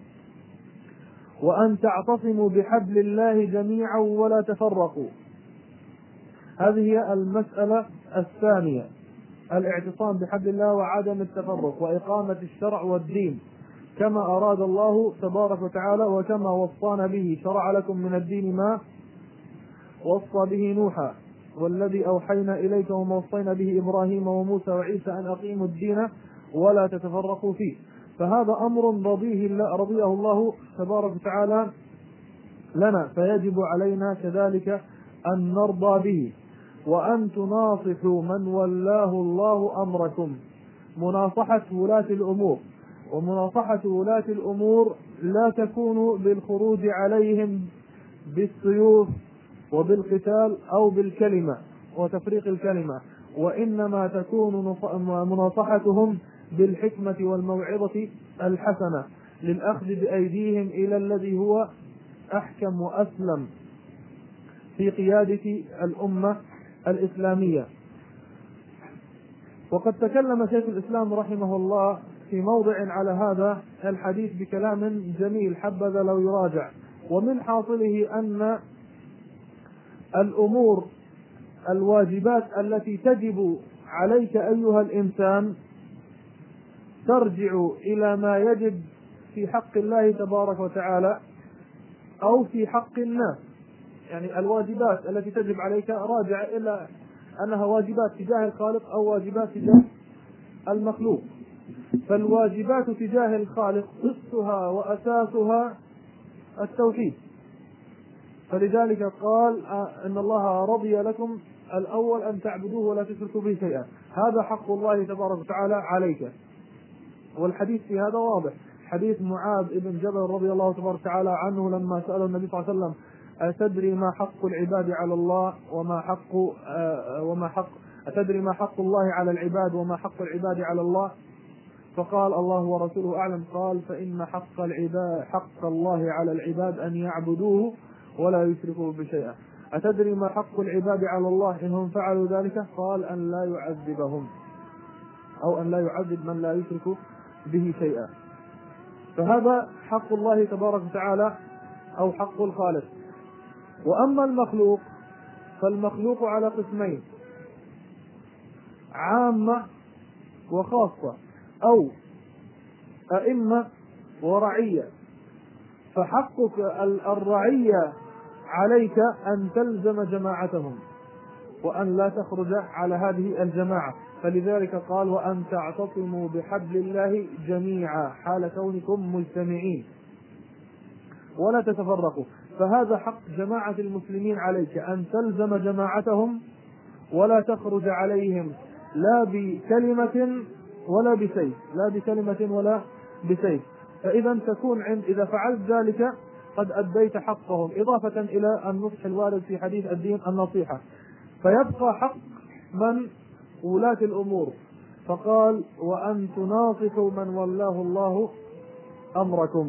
وأن تعتصموا بحبل الله جميعا ولا تفرقوا. هذه هي المسألة الثانية، الاعتصام بحبل الله وعدم التفرق وإقامة الشرع والدين كما أراد الله تبارك وتعالى وكما وصانا به. شرع لكم من الدين ما وصى به نوحا والذي أوحينا إليك وما وصينا به إبراهيم وموسى وعيسى أن أقيموا الدين ولا تتفرقوا فيه. فهذا أمر رضيه الله رضيه الله تبارك وتعالى لنا، فيجب علينا كذلك أن نرضى به. وأن تناصحوا من ولاه الله أمركم، مناصحة ولاة الأمور. ومناصحة ولاة الأمور لا تكون بالخروج عليهم بالسيوف وبالقتال أو بالكلمة وتفريق الكلمة، وإنما تكون مناصحتهم بالحكمة والموعظة الحسنة للأخذ بأيديهم إلى الذي هو أحكم وأسلم في قيادة الأمة الإسلامية. وقد تكلم شيخ الإسلام رحمه الله في موضع على هذا الحديث بكلام جميل حبذا لو يراجع. ومن حاصله أن الأمور الواجبات التي تجب عليك أيها الإنسان ترجع إلى ما يجب في حق الله تبارك وتعالى أو في حق الناس. يعني الواجبات التي تجب عليك راجع إلى أنها واجبات تجاه الخالق أو واجبات تجاه المخلوق. فالواجبات تجاه الخالق قصها وأساسها التوحيد، فلذلك قال إن الله رضي لكم الأول أن تعبدوه ولا تشركوا به شيئا. هذا حق الله تبارك وتعالى عليك، والحديث في هذا واضح. حديث معاذ بن جبل رضي الله تبارك وتعالى عنه لما سأله النبي صلى الله عليه وسلم: أتدري ما حق العباد على الله وما حق وما حق أتدري ما حق الله على العباد وما حق العباد على الله؟ فقال: الله ورسوله أعلم. قال: فإن حق العباد حق الله على العباد أن يعبدوه ولا يشركوا بشيئا. أتدري ما حق العباد على الله إنهم فعلوا ذلك؟ قال أن لا يعذبهم، أو أن لا يعذب من لا يشرك به شيئا. فهذا حق الله تبارك وتعالى أو حق الخالق. وأما المخلوق فالمخلوق على قسمين: عامة وخاصة، أو أئمة ورعية. فحقك الرعية عليك أن تلزم جماعتهم وأن لا تخرج على هذه الجماعة، فلذلك قال: وأن تعتصموا بحبل الله جميعا حال كونكم مجتمعين ولا تتفرقوا. فهذا حق جماعة المسلمين عليك، أن تلزم جماعتهم ولا تخرج عليهم لا بكلمة ولا بسيف، لا بكلمة ولا بسيف. فإذا تكون عند إذا فعلت ذلك قد أديت حقهم، إضافة إلى النصح الوارد في حديث الدين النصيحة. فيبقى حق من ولاة الأمور، فقال: وأن تناصحوا من ولاه الله أمركم،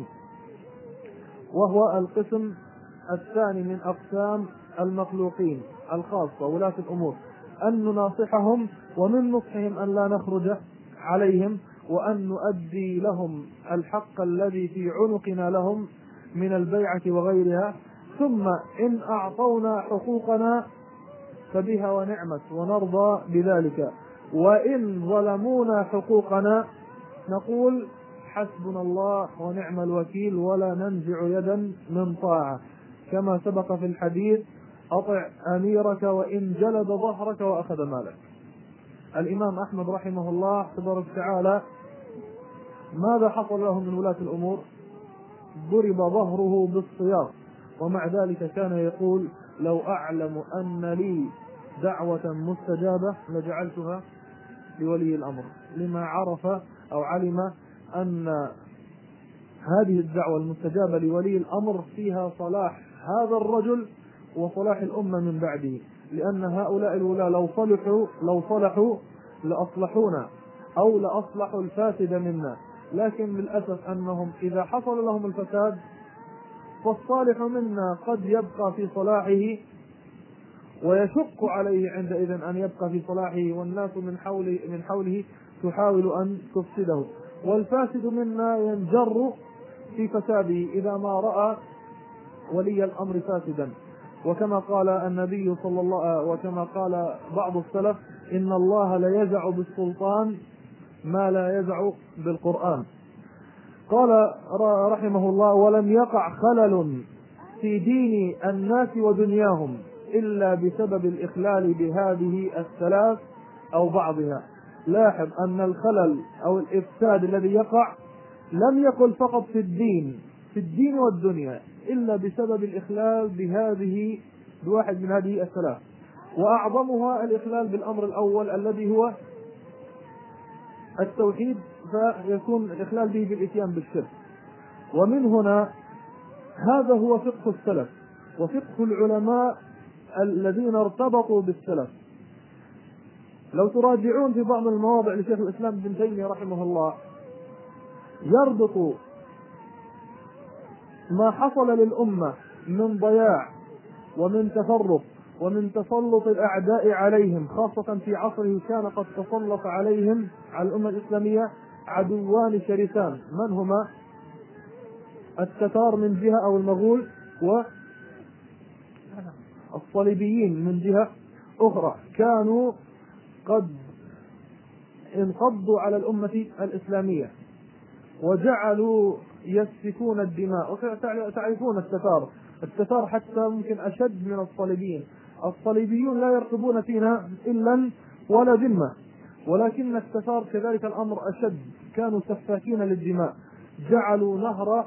وهو القسم الثاني من أقسام المخلوقين الخاصة ولاة الأمور، أن نناصحهم ومن نصحهم أن لا نخرج عليهم، وأن نؤدي لهم الحق الذي في عنقنا لهم من البيعة وغيرها. ثم إن أعطونا حقوقنا فبها ونعمت ونرضى بذلك، وإن ظلمونا حقوقنا نقول: حسبنا الله ونعم الوكيل، ولا ننزع يدا من طاعة، كما سبق في الحديث: أطع أميرك وإن جلد ظهرك وأخذ مالك. الإمام أحمد رحمه الله تبارك وتعالى ماذا حصل له من ولاة الأمور؟ ضرب ظهره بالسياط، ومع ذلك كان يقول: لو أعلم أن لي دعوة مستجابة لجعلتها لولي الأمر، لما عرف أو علم أن هذه الدعوة المستجابة لولي الأمر فيها صلاح هذا الرجل وصلاح الأمة من بعده، لأن هؤلاء الولاة لو صلحوا لو صلحوا لأصلحونا أو لأصلحوا الفاسد منا، لكن للأسف أنهم إذا حصل لهم الفساد فالصالح منا قد يبقى في صلاحه ويشق عليه عندئذ أن يبقى في صلاحه، والناس من حوله من حوله تحاول أن تفسده، والفاسد منا ينجر في فساده إذا ما رأى ولي الأمر فاسدا. وكما قال النبي صلى الله وكما قال بعض السلف: إن الله لا يزع بالسلطان ما لا يزع بالقرآن. قال رحمه الله: ولم يقع خلل في دين الناس ودنياهم إلا بسبب الإخلال بهذه الثلاث أو بعضها. لاحظ أن الخلل أو الإفساد الذي يقع لم يكن فقط في الدين في الدين والدنيا، إلا بسبب الإخلال بهذه بواحد من هذه الثلاث، وأعظمها الإخلال بالأمر الأول الذي هو التوحيد، فيكون الإخلال به بالإتيان بالشرك. ومن هنا هذا هو فقه السلف وفقه العلماء الذين ارتبطوا بالسلف. لو تراجعون في بعض المواضع لشيخ الإسلام ابن تيمية رحمه الله يربط ما حصل للأمة من ضياع ومن تفرق ومن تسلط الأعداء عليهم، خاصة في عصره كان قد تسلط عليهم على الأمة الإسلامية عدوان شرسان، من هما؟ التتار من جهة أو المغول، والصليبيين من جهة أخرى، كانوا قد انقضوا على الأمة الإسلامية وجعلوا يسفكون الدماء. وتعرفون التتار التتار حتى ممكن أشد من الصليبيين. الصليبيون لا يرقبون فينا إلا ولا ذمة، ولكن التتار كذلك الأمر أشد، كانوا سفاكين للدماء، جعلوا نهر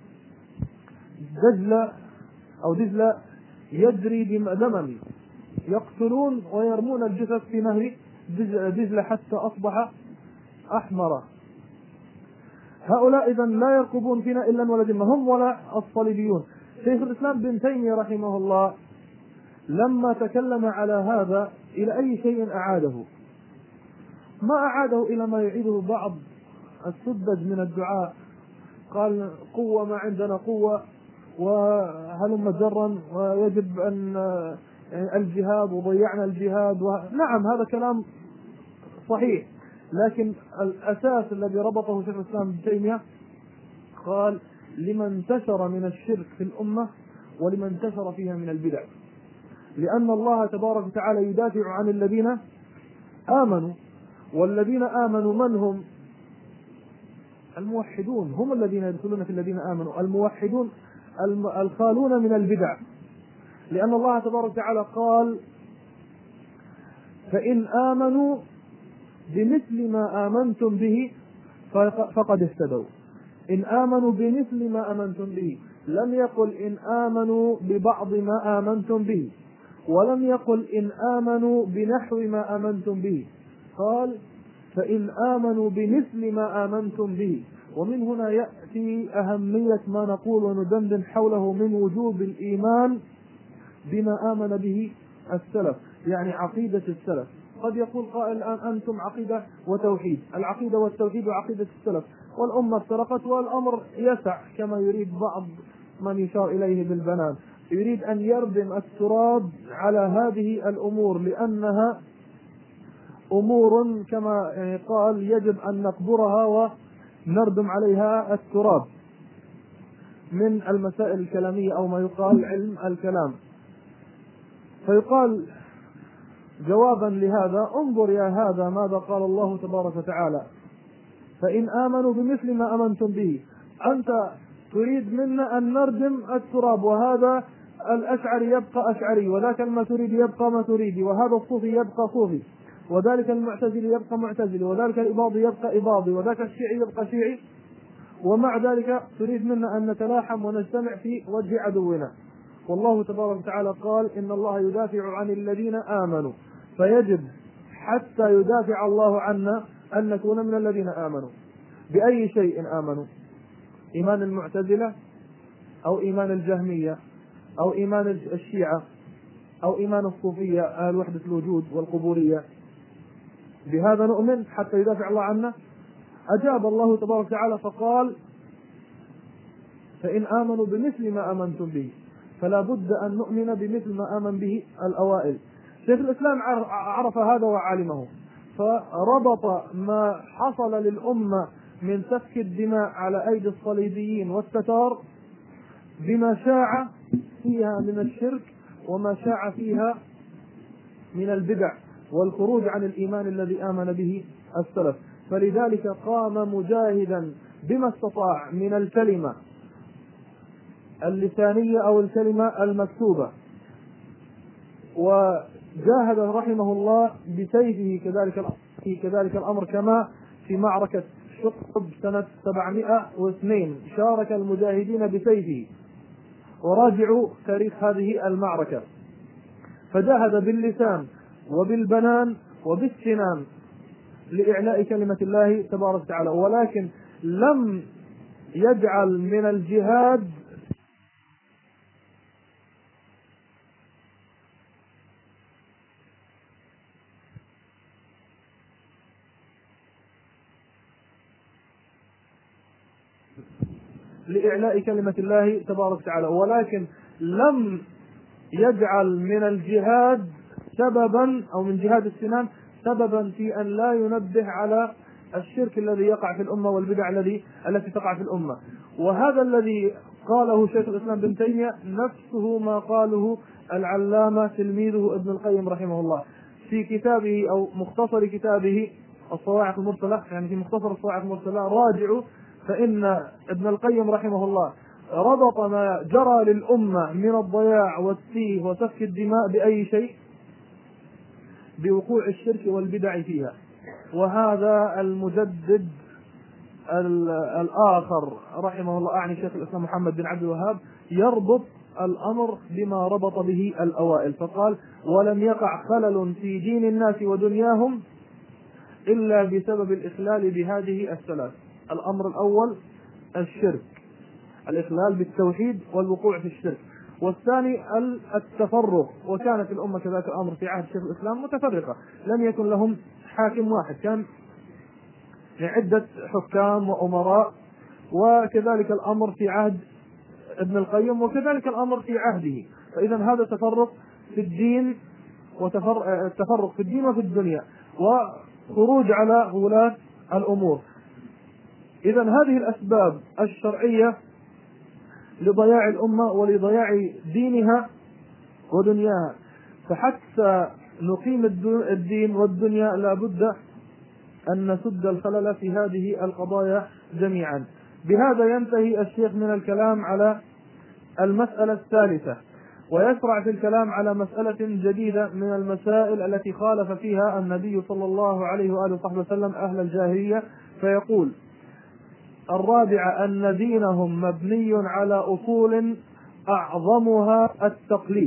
دجلة أو دجلة يجري دما، يقتلون ويرمون الجثث في نهر دجلة حتى أصبح أحمر. هؤلاء إذن لا يرقبون فينا إلا ولا ذمة، هم ولا الصليبيون. شيخ الإسلام ابن تيمية رحمه الله لما تكلم على هذا إلى أي شيء أعاده؟ ما أعاده إلى ما يعيده بعض السذج من الدعاء، قال: قوة ما عندنا قوة وهلم جرا ويجب أن الجهاد وضيعنا الجهاد و... نعم هذا كلام صحيح، لكن الأساس الذي ربطه شيخ الإسلام ابن تيمية قال لما انتشر من الشرك في الأمة ولما انتشر فيها من البدع، لأن الله تبارك وتعالى يدافع عن الذين آمنوا، والذين آمنوا من هم؟ الموحدون، هم الذين يدخلون في الذين آمنوا، الموحدون الخالون من البدع، لأن الله تبارك وتعالى قال فإن آمنوا بمثل ما آمنتم به فقد اهتدوا. إن آمنوا بمثل ما آمنتم به، لم يقل إن آمنوا ببعض ما آمنتم به، ولم يقل إن آمنوا بنحو ما آمنتم به، قال فإن آمنوا بمثل ما آمنتم به. ومن هنا يأتي أهمية ما نقول وندندن حوله من وجوب الإيمان بما آمن به السلف، يعني عقيدة السلف. قد يقول قائل الآن أنتم عقيدة وتوحيد، العقيدة والتوحيد وعقيدة السلف، والأمة افترقت والأمر يسع كما يريد بعض من يشار إليه بالبنان، يريد أن يردم التراب على هذه الأمور لأنها أمور كما يعني قال يجب أن نقبرها ونردم عليها التراب من المسائل الكلامية أو ما يقال علم الكلام. فيقال جوابا لهذا انظر يا هذا ماذا قال الله تبارك وتعالى فإن آمنوا بمثل ما آمنتم به. أنت تريد منا أن نردم التراب، وهذا الأشعري يبقى أشعري، وذاك الماتريدي يبقى ماتريدي، وهذا الصوفي يبقى صوفي، وذلك المعتزلي يبقى معتزلي، وذلك الإباضي يبقى إباضي، وذاك الشيعي يبقى شيعي، ومع ذلك تريد منا أن نتلاحم ونجتمع في وجه عدونا. والله تبارك وتعالى قال إن الله يدافع عن الذين آمنوا، فيجب حتى يدافع الله عنا أن نكون من الذين آمنوا. بأي شيء آمنوا؟ إيمان المعتزلة أو إيمان الجهمية أو إيمان الشيعة أو إيمان الصوفية أهل وحدة الوجود والقبورية؟ بهذا نؤمن حتى يدافع الله عنا؟ أجاب الله تبارك وتعالى فقال فإن آمنوا بمثل ما آمنتم به، فلا بد أن نؤمن بمثل ما آمن به الأوائل. شيخ الإسلام عرف هذا وعلمه، فربط ما حصل للأمة من سفك الدماء على أيدي الصليبيين والتتار بما شاع فيها من الشرك وما شاع فيها من البدع والخروج عن الإيمان الذي آمن به السلف. فلذلك قام مجاهدا بما استطاع من الكلمة اللسانية أو الكلمة المكتوبة، وجاهد رحمه الله بسيفه كذلك كذلك الأمر، كما في معركة شقب سنة سبعمائة واثنين شارك المجاهدين بسيفه، وراجعوا تاريخ هذه المعركة. فجاهد باللسان وبالبنان وبالسنان لإعلاء كلمة الله تبارك وتعالى، ولكن لم يجعل من الجهاد لإعلاء كلمة الله تبارك وتعالى ولكن لم يجعل من الجهاد سببا أو من جهاد السنان سببا في أن لا ينبه على الشرك الذي يقع في الأمة والبدع الذي التي تقع في الأمة. وهذا الذي قاله شيخ الإسلام ابن تيمية نفسه ما قاله العلامة تلميذه ابن القيم رحمه الله في كتابه أو مختصر كتابه الصواعق المرسلة، يعني في مختصر الصواعق المرسلة راجعوا، فإن ابن القيم رحمه الله ربط ما جرى للأمة من الضياع والسيف وسفك الدماء بأي شيء؟ بوقوع الشرك والبدع فيها. وهذا المجدد الآخر رحمه الله أعني شيخ الإسلام محمد بن عبد الوهاب يربط الأمر بما ربط به الأوائل، فقال ولم يقع خلل في دين الناس ودنياهم إلا بسبب الإخلال بهذه الثلاث. الأمر الأول الشرك، الإخلال بالتوحيد والوقوع في الشرك، والثاني التفرق، وكانت الأمة كذلك الأمر في عهد شيخ الإسلام متفرقة، لم يكن لهم حاكم واحد، كان عدة حكام وأمراء، وكذلك الأمر في عهد ابن القيم، وكذلك الأمر في عهده. فإذا هذا تفرق في الدين وتفرق في الدين وفي الدنيا، وخروج على ولاة الأمور. إذا هذه الأسباب الشرعية لضياع الأمة ولضياع دينها ودنياها. فحتى نقيم الدين والدنيا لا بد أن نسد الخلل في هذه القضايا جميعا. بهذا ينتهي الشيخ من الكلام على المسألة الثالثة، ويشرع في الكلام على مسألة جديدة من المسائل التي خالف فيها النبي صلى الله عليه وآله وصحبه وسلم أهل الجاهلية. فيقول: الرابعة أن دينهم مبني على أصول أعظمها التقليد،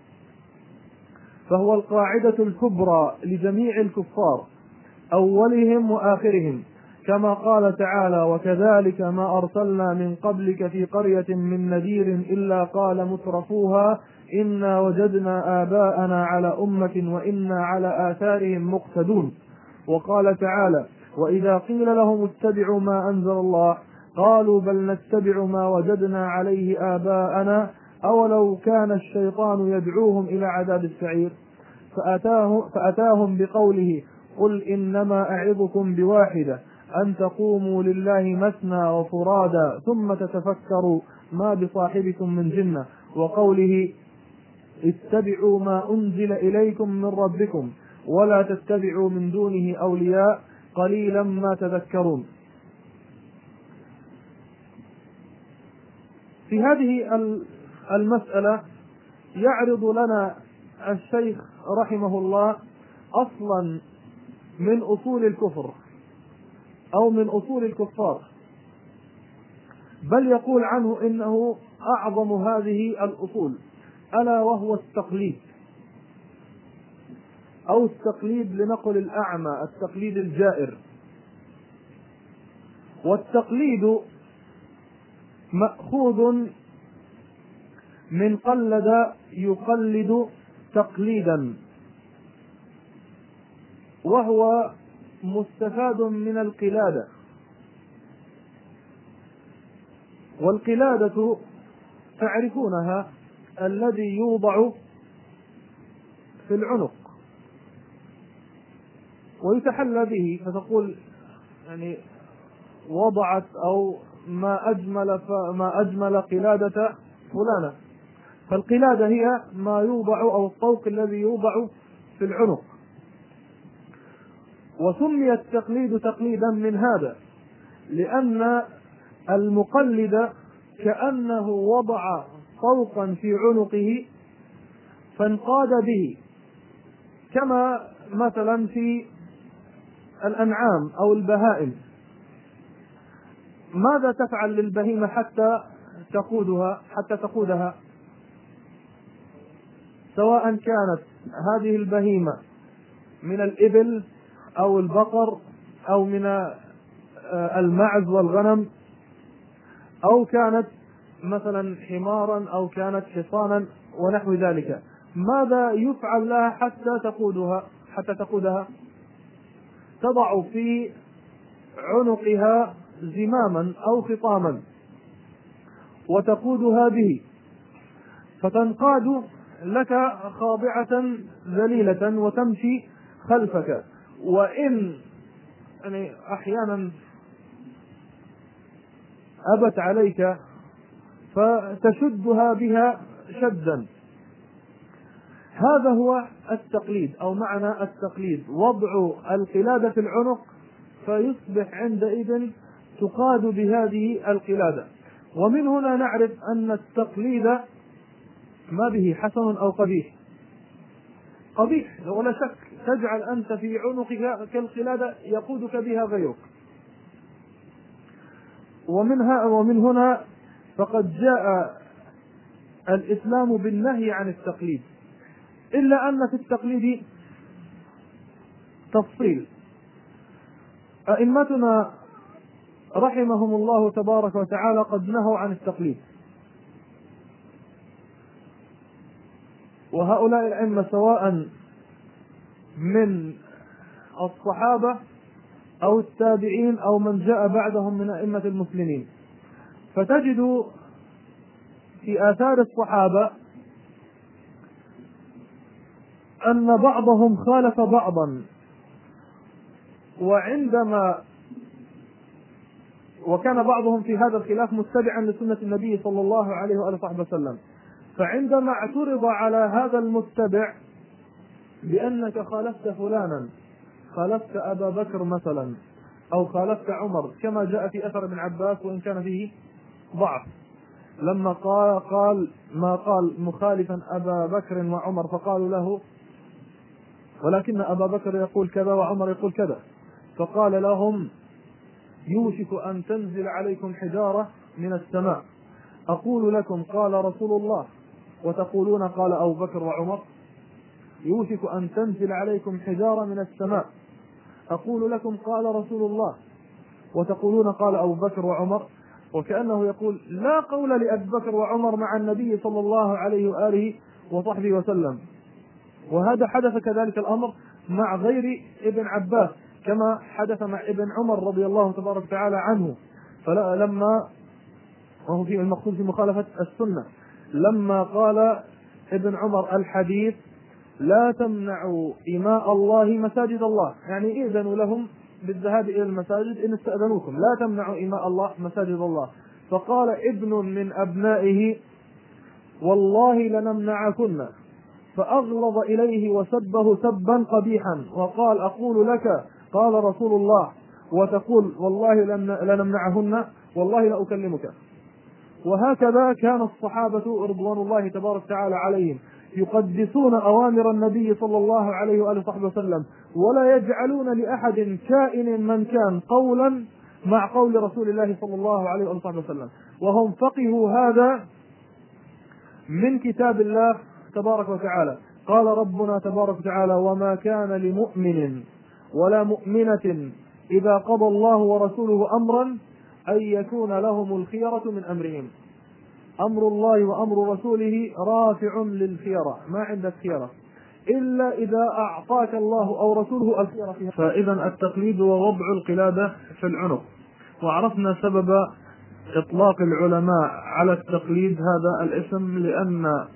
فهو القاعدة الكبرى لجميع الكفار أولهم وآخرهم، كما قال تعالى: وكذلك ما أرسلنا من قبلك في قرية من نذير إلا قال مترفوها إنا وجدنا آباءنا على أمة وإنا على آثارهم مقتدون. وقال تعالى: وإذا قيل لهم اتبعوا ما أنزل الله قالوا بل نتبع ما وجدنا عليه آباءنا أولو كان الشيطان يدعوهم إلى عذاب السعير. فأتاه فأتاهم بقوله: قل إنما أعظكم بواحدة أن تقوموا لله مثنى وفرادا ثم تتفكروا ما بصاحبكم من جنة. وقوله: اتبعوا ما أنزل إليكم من ربكم ولا تتبعوا من دونه أولياء قليلا ما تذكرون. في هذه المسألة يعرض لنا الشيخ رحمه الله أصلا من أصول الكفر أو من أصول الكفار، بل يقول عنه إنه أعظم هذه الأصول، ألا وهو التقليد، أو التقليد لنقل الأعمى، التقليد الجائر. والتقليد مأخوذ من قلد يقلد تقليدا، وهو مستفاد من القلادة. والقلادة تعرفونها، الذي يوضع في العنق ويتحلى به، فتقول يعني وضعت أو ما أجمل ما أجمل قلادة فلانة. فالقلادة هي ما يوضع أو الطوق الذي يوضع في العنق. وسمي التقليد تقليدا من هذا، لأن المقلد كأنه وضع طوقا في عنقه فانقاد به، كما مثلا في الأنعام أو البهائم. ماذا تفعل للبهيمة حتى تقودها حتى تقودها سواء كانت هذه البهيمة من الإبل أو البقر أو من المعز والغنم، أو كانت مثلا حمارا أو كانت حصانا ونحو ذلك. ماذا يفعل لها حتى تقودها حتى تقودها تضع في عنقها زماما أو خطاما وتقودها به، فتنقاد لك خاضعة ذليلة وتمشي خلفك. وإن يعني أحيانا أبت عليك فتشدها بها شدا. هذا هو التقليد، أو معنى التقليد وضع القلادة في العنق فيصبح عندئذ تقاد بهذه القلادة. ومن هنا نعرف أن التقليد ما به حسن أو قبيح. قبيح ولا شك، تجعل أنت في عنقك كالقلادة يقودك بها غيرك. ومنها ومن هنا فقد جاء الإسلام بالنهي عن التقليد، إلا أن في التقليد تفصيل. أئمتنا رحمهم الله تبارك وتعالى قد نهوا عن التقليد، وهؤلاء الأئمة سواء من الصحابة أو التابعين أو من جاء بعدهم من أئمة المسلمين. فتجد في آثار الصحابة أن بعضهم خالف بعضا، وعندما وكان بعضهم في هذا الخلاف متبعا لسنة النبي صلى الله عليه وآله وصحبه وسلم، فعندما اعترض على هذا المتبع بأنك خالفت فلانا، خالفت أبا بكر مثلا أو خالفت عمر، كما جاء في أثر ابن عباس وإن كان فيه ضعف، لما قال, قال ما قال مخالفا أبا بكر وعمر فقالوا له ولكن أبا بكر يقول كذا وعمر يقول كذا، فقال لهم يوشك أن تنزل عليكم حجارة من السماء، أقول لكم قال رسول الله وتقولون قال أبو بكر وعمر. يوشك أن تنزل عليكم حجارة من السماء، أقول لكم قال رسول الله وتقولون قال أبو بكر وعمر. وكأنه يقول لا قول لأبي بكر وعمر مع النبي صلى الله عليه وآله وصحبه وسلم. وهذا حدث كذلك الأمر مع غير ابن عباس كما حدث مع ابن عمر رضي الله تبارك وتعالى عنه، فلما وهو في المقصود في مخالفة السنة، لما قال ابن عمر الحديث لا تمنعوا إماء الله مساجد الله، يعني إذنوا لهم بالذهاب إلى المساجد إن استأذنوكم، لا تمنعوا إماء الله مساجد الله. فقال ابن من أبنائه والله لنمنعكن، فأغلظ إليه وسبه سبا قبيحا وقال أقول لك قال رسول الله وتقول والله لنمنعهن والله لأكلمك. وهكذا كان الصحابة رضوان الله تبارك وتعالى عليهم يقدسون أوامر النبي صلى الله عليه وآله وصحبه وسلم، ولا يجعلون لأحد كائن من كان قولا مع قول رسول الله صلى الله عليه وآله وصحبه وسلم، وهم فقهوا هذا من كتاب الله تبارك وتعالى. قال ربنا تبارك وتعالى وما كان لمؤمن ولا مؤمنة إذا قضى الله ورسوله أمرا أن يكون لهم الخيرة من أمرهم. أمر الله وأمر رسوله رافع للخيرة، ما عندك خيرة إلا إذا أعطاك الله أو رسوله الخيرة فيها. فإذا التقليد ووضع القلادة في العنق. وعرفنا سبب إطلاق العلماء على التقليد هذا الاسم، لأن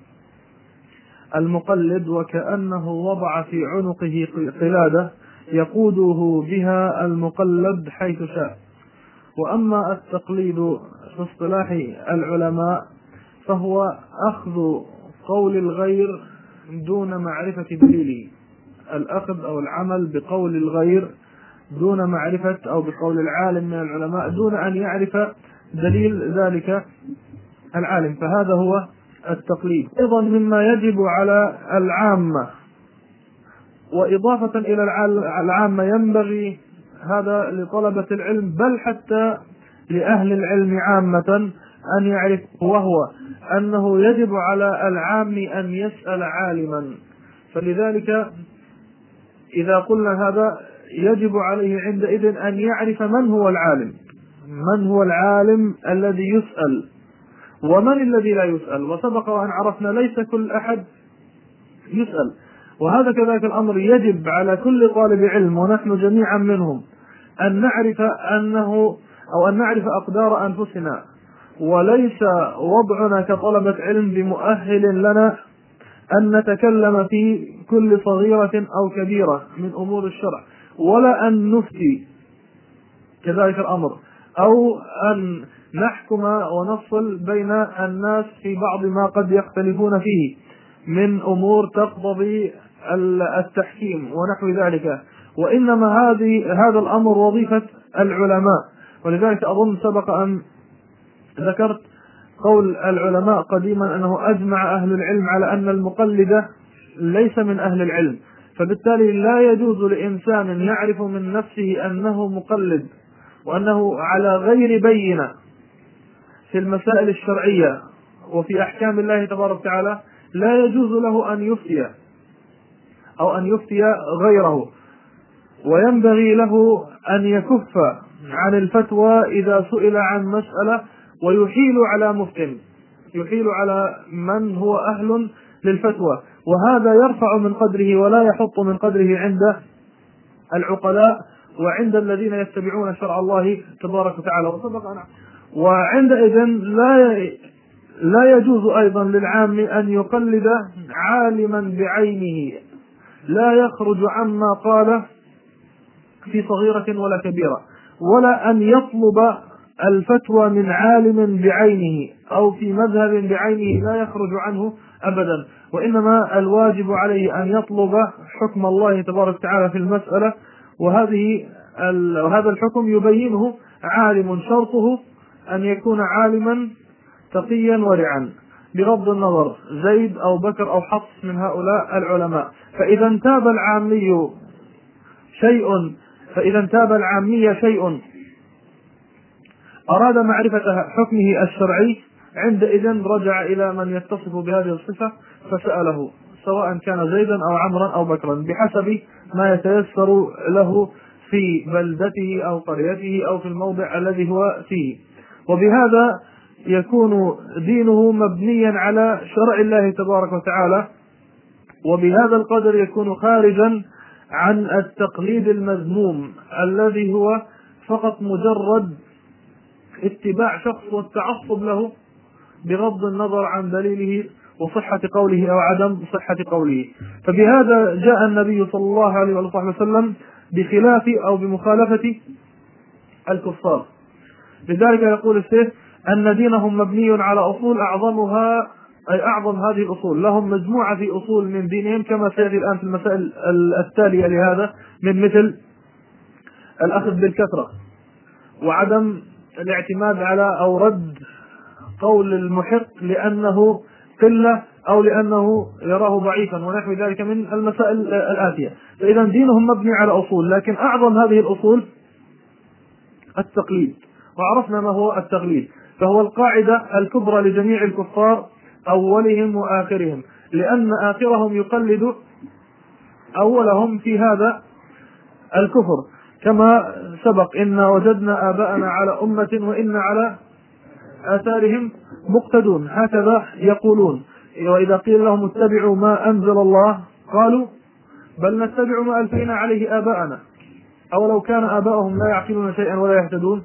المقلد وكأنه وضع في عنقه قلادة يقوده بها المقلد حيث شاء. وأما التقليد في اصطلاح العلماء فهو أخذ قول الغير دون معرفة دليله، الأخذ أو العمل بقول الغير دون معرفة أو بقول العالم من العلماء دون أن يعرف دليل ذلك العالم، فهذا هو التقليد. أيضا مما يجب على العامة وإضافة إلى العامة ينبغي هذا لطلبة العلم بل حتى لأهل العلم عامة أن يعرف، وهو أنه يجب على العام أن يسأل عالما. فلذلك إذا قلنا هذا يجب عليه عندئذ أن يعرف من هو العالم، من هو العالم الذي يسأل ومن الذي لا يسأل. وسبق وأن عرفنا ليس كل أحد يسأل، وهذا كذلك الأمر يجب على كل طالب علم ونحن جميعا منهم أن نعرف أنه أو أن نعرف أقدار أنفسنا، وليس وضعنا كطلبة علم بمؤهل لنا أن نتكلم في كل صغيرة أو كبيرة من أمور الشرع، ولا أن نفتي كذلك الأمر، أو أن نحكم ونفصل بين الناس في بعض ما قد يختلفون فيه من أمور تقتضي التحكيم ونحو ذلك. وإنما هذه هذا الأمر وظيفة العلماء. ولذلك أظن سبق أن ذكرت قول العلماء قديما أنه أجمع أهل العلم على أن المقلد ليس من أهل العلم، فبالتالي لا يجوز لإنسان يعرف من نفسه أنه مقلد وأنه على غير بينة في المسائل الشرعية وفي أحكام الله تبارك وتعالى، لا يجوز له أن يفتي أو أن يفتي غيره، وينبغي له أن يكف عن الفتوى إذا سئل عن مسألة ويحيل على مفتن، يحيل على من هو أهل للفتوى، وهذا يرفع من قدره ولا يحط من قدره عند العقلاء وعند الذين يتبعون شرع الله تبارك وتعالى. وعندئذ لا لا يجوز أيضا للعام أن يقلد عالما بعينه، لا يخرج عما قال في صغيرة ولا كبيرة، ولا أن يطلب الفتوى من عالم بعينه أو في مذهب بعينه لا يخرج عنه أبدا، وإنما الواجب عليه أن يطلب حكم الله تبارك وتعالى في المسألة، وهذه وهذا الحكم يبينه عالم، شرطه أن يكون عالما تقيا ورعا بغض النظر زيد أو بكر أو حفص من هؤلاء العلماء. فإذا انتاب العامي شيء فإذا انتاب العامي شيء أراد معرفة حكمه الشرعي، عندئذ رجع إلى من يتصف بهذه الصفة فسأله، سواء كان زيدا أو عمرا أو بكرا، بحسب ما يتيسر له في بلدته أو قريته أو في الموضع الذي هو فيه. وبهذا يكون دينه مبنيا على شرع الله تبارك وتعالى، وبهذا القدر يكون خارجا عن التقليد المذموم الذي هو فقط مجرد اتباع شخص والتعصب له بغض النظر عن دليله وصحة قوله أو عدم صحة قوله. فبهذا جاء النبي صلى الله عليه وسلم بخلاف أو بمخالفة الكفار. لذلك يقول الشيخ أن دينهم مبني على أصول أعظمها أي أعظم هذه الأصول، لهم مجموعة في أصول من دينهم كما سيأتي الآن في المسائل التالية لهذا، من مثل الأخذ بالكثرة وعدم الاعتماد على أو رد قول المحق لأنه قلة أو لأنه يراه ضعيفا ونحو ذلك من المسائل الآتية. فإذا دينهم مبني على أصول، لكن أعظم هذه الأصول التقليد، وعرفنا ما هو التقليد، فهو القاعدة الكبرى لجميع الكفار أولهم وآخرهم، لأن آخرهم يقلد أولهم في هذا الكفر، كما سبق إن وجدنا آباءنا على أمة وإن على آثارهم مقتدون، هكذا يقولون. وإذا قيل لهم اتبعوا ما أنزل الله قالوا بل نتبع ما ألفينا عليه آباءنا أولو كان آباؤهم لا يعقلون شيئا ولا يهتدون.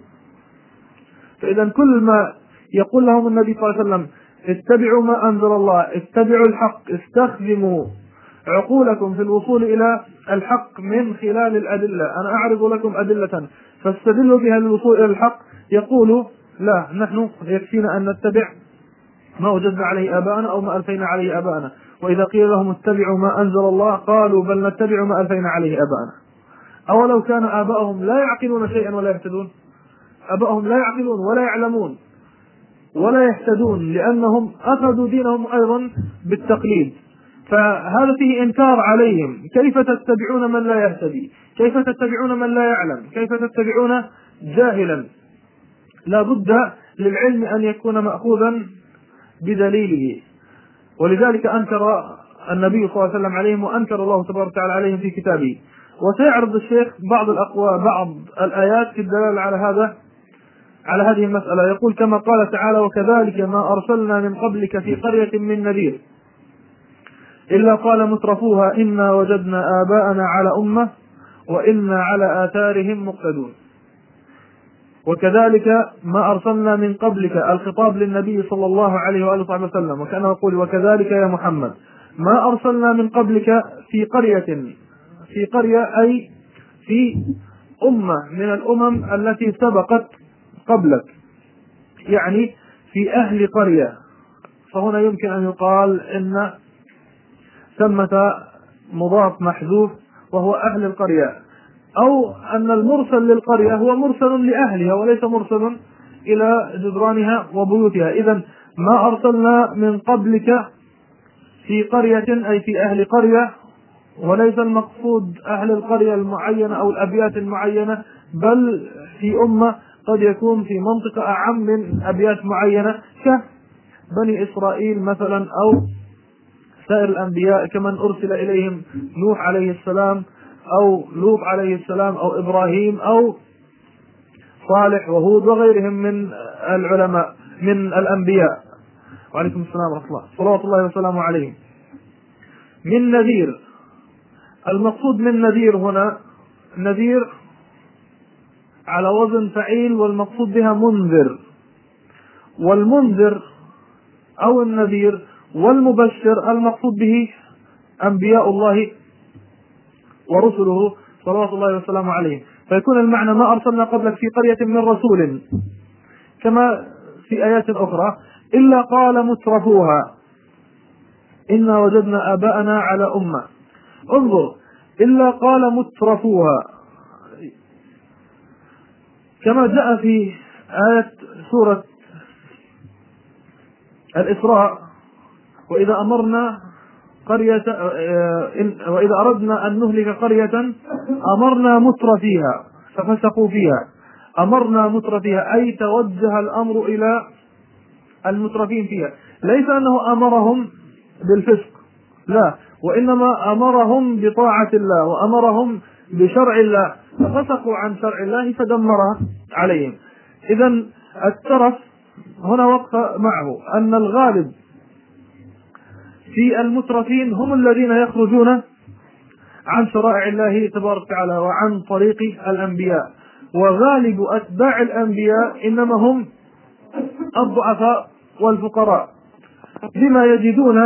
فإذا كل ما يقول لهم النبي صلى الله عليه وسلم اتبعوا ما أنزل الله، اتبعوا الحق، استخدموا عقولكم في الوصول إلى الحق من خلال الأدلة، أنا أعرض لكم أدلة فاستدلوا بها للوصول إلى الحق، يقولوا لا، نحن يكفينا أن نتبع ما وجدنا عليه آباءنا أو ما ألفينا عليه آباءنا. وإذا قيل لهم اتبعوا ما أنزل الله قالوا بل نتبع ما ألفينا عليه آباءنا أولو كان آباؤهم لا يعقلون شيئا ولا يهتدون. آباؤهم لا يعقلون ولا يعلمون ولا يهتدون، لأنهم أخذوا دينهم أيضا بالتقليد، فهذا فيه إنكار عليهم. كيف تتبعون من لا يهتدي؟ كيف تتبعون من لا يعلم؟ كيف تتبعون جاهلا؟ لا بد للعلم أن يكون مأخوذا بدليله، ولذلك أنكر النبي صلى الله عليه وسلم عليهم وأنكر الله تبارك وتعالى عليهم في كتابه. وسيعرض الشيخ بعض الأقوى بعض الآيات في الدلالة على هذا على هذه المسألة. يقول كما قال تعالى وكذلك ما أرسلنا من قبلك في قرية من نذير إلا قال مترفوها إنا وجدنا آباءنا على أمة وإنا على آثارهم مقتدون. وكذلك ما أرسلنا من قبلك، الخطاب للنبي صلى الله عليه وآله وسلم، وكان يقول وكذلك يا محمد ما أرسلنا من قبلك في قرية، في قرية أي في أمة من الأمم التي سبقت قبلك، يعني في أهل قرية. فهنا يمكن أن يقال إن ثمة مضاف محذوف وهو أهل القرية، أو أن المرسل للقرية هو مرسل لأهلها وليس مرسل إلى جدرانها وبيوتها. إذن ما أرسلنا من قبلك في قرية أي في أهل قرية، وليس المقصود أهل القرية المعينة أو الأبيات المعينة، بل في أمة قد يكون في منطقة أعم من أبيات معينة كبني إسرائيل مثلا، أو سائر الأنبياء كمن أرسل إليهم نوح عليه السلام أو لوط عليه السلام أو إبراهيم أو صالح وهود وغيرهم من العلماء من الأنبياء. وعليكم السلام ورحمة الله صلوات الله وسلامه عليهم. من نذير، المقصود من نذير هنا نذير على وزن فعيل، والمقصود بها منذر. والمنذر أو النذير والمبشر المقصود به أنبياء الله ورسله صلوات الله وسلامه عليهم، فيكون المعنى ما أرسلنا قبلك في قرية من رسول، كما في آيات أخرى إلا قال مترفوها إنا وجدنا آباءنا على أمة. انظر، إلا قال مترفوها، كما جاء في آية سورة الإسراء وإذا أمرنا قرية وإذا أردنا أن نهلك قرية أمرنا متر فيها ففسقوا فيها. أمرنا متر فيها أي توجه الأمر إلى المترفين فيها، ليس أنه أمرهم بالفسق، لا، وإنما أمرهم بطاعة الله وأمرهم بشرع الله، ففسقوا عن شرع الله فدمرها عليهم. إذن الترف هنا وقف معه أن الغالب في المترفين هم الذين يخرجون عن شرائع الله تبارك وتعالى وعن طريق الأنبياء، وغالب أتباع الأنبياء إنما هم الضعفاء والفقراء، بما يجدون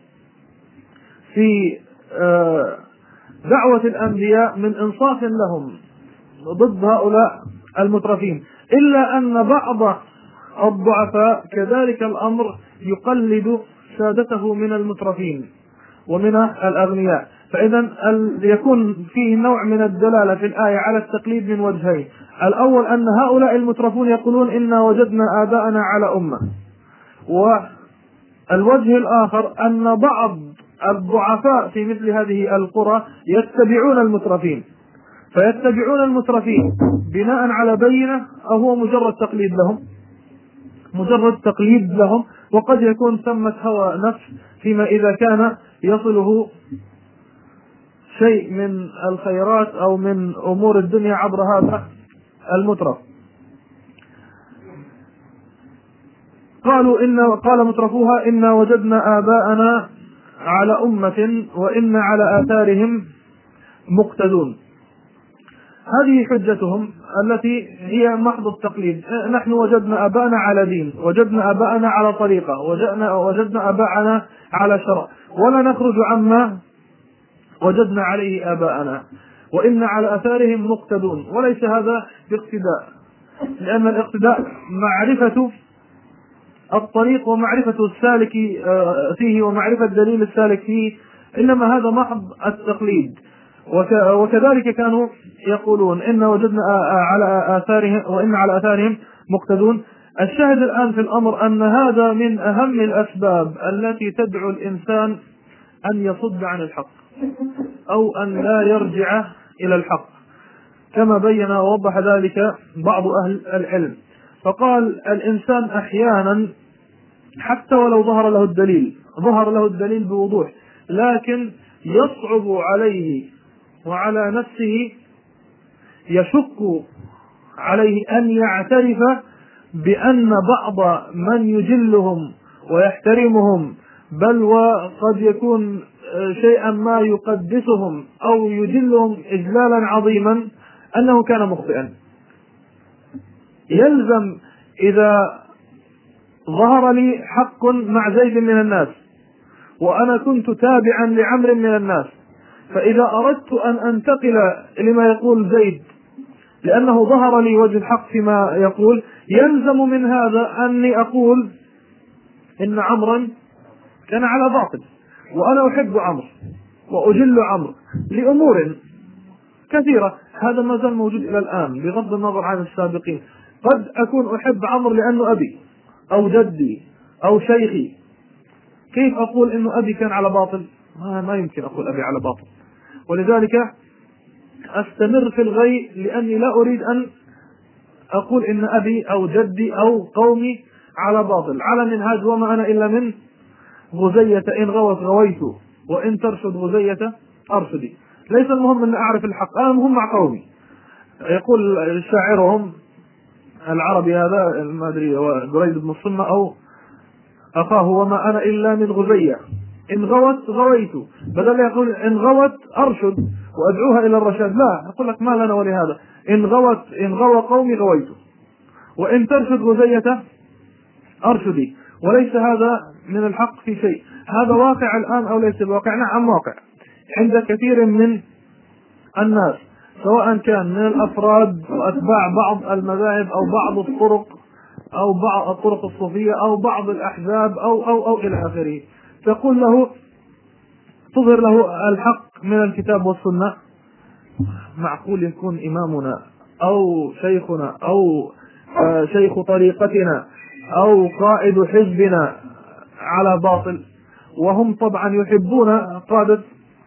في دعوة الأنبياء من إنصاف لهم ضد هؤلاء المترفين، إلا أن بعض الضعفاء كذلك الأمر يقلد سادته من المترفين ومن الأغنياء. فإذا يكون فيه نوع من الدلالة في الآية على التقليد من وجهين: الأول أن هؤلاء المترفون يقولون إنا وجدنا آباءنا على أمة، والوجه الآخر أن بعض الضعفاء في مثل هذه القرى يتبعون المترفين، فيتبعون المترفين بناء على بينة أو هو مجرد تقليد لهم مجرد تقليد لهم وقد يكون ثمة هوى نفس فيما إذا كان يصله شيء من الخيرات أو من أمور الدنيا عبر هذا المترف. قالوا إن قال مترفوها إنا وجدنا آباءنا على أمة وإنا على آثارهم مقتدون. هذه حجتهم التي هي محض التقليد: نحن وجدنا آباءنا على دين، وجدنا آباءنا على طريقة، وجدنا, وجدنا آباءنا على شرع، ولا نخرج عما وجدنا عليه آباءنا، وإن على آثارهم مقتدون. وليس هذا باقتداء، لأن الاقتداء معرفة الطريق ومعرفة السالك فيه ومعرفة دليل السالك فيه، إنما هذا محض التقليد. وكذلك كانوا يقولون إن وجدنا على آثارهم وإن على آثارهم مقتدون. الشاهد الآن في الأمر أن هذا من أهم الأسباب التي تدعو الإنسان أن يصد عن الحق أو أن لا يرجع إلى الحق، كما بين ووضح ذلك بعض أهل العلم. فقال الإنسان أحيانا حتى ولو ظهر له الدليل ظهر له الدليل بوضوح، لكن يصعب عليه وعلى نفسه، يشق عليه أن يعترف بأن بعض من يجلهم ويحترمهم، بل وقد يكون شيئا ما يقدسهم أو يجلهم إجلالا عظيما، أنه كان مخطئا. يلزم إذا ظهر لي حق مع زيد من الناس وأنا كنت تابعا لعمر من الناس، فإذا أردت أن أنتقل لما يقول زيد لأنه ظهر لي وجه الحق فيما يقول، يلزم من هذا أني أقول إن عمرا كان على باطل، وأنا أحب عمرو وأجل عمرو لأمور كثيرة. هذا ما زال موجود إلى الآن بغض النظر عن السابقين. قد أكون أحب عمرو لأنه أبي أو جدي أو شيخي، كيف أقول إنه أبي كان على باطل؟ ما يمكن أقول أبي على باطل. ولذلك أستمر في الغي، لأني لا أريد أن أقول إن أبي أو جدي أو قومي على باطل، على منهاج وما أنا إلا من غزية، إن غوت غويت وإن ترشد غزية أرشدي. ليس المهم أن أعرف الحق، أنا مهم مع قومي. يقول شاعرهم العربي هذا ما أدري بريد بن الصمة أو أخاه: وما أنا إلا من غزية، إن غوت غويت، بدل يقول إن غوت أرشد وأدعوها إلى الرشاد، لا، أقول لك ما لنا ولهذا، إن غوت إن غوى قومي غويت، وإن ترشد غزية أرشدي. وليس هذا من الحق في شيء. هذا واقع الآن أو ليس الواقع؟ نعم واقع عند كثير من الناس، سواء كان من الأفراد وأتباع بعض المذاهب أو بعض الطرق أو بعض الطرق الصوفية أو بعض الأحزاب أو أو أو إلى آخره. تقول له، تظهر له الحق من الكتاب والسنة، معقول يكون إمامنا أو شيخنا أو شيخ طريقتنا أو قائد حزبنا على باطل؟ وهم طبعا يحبون قادة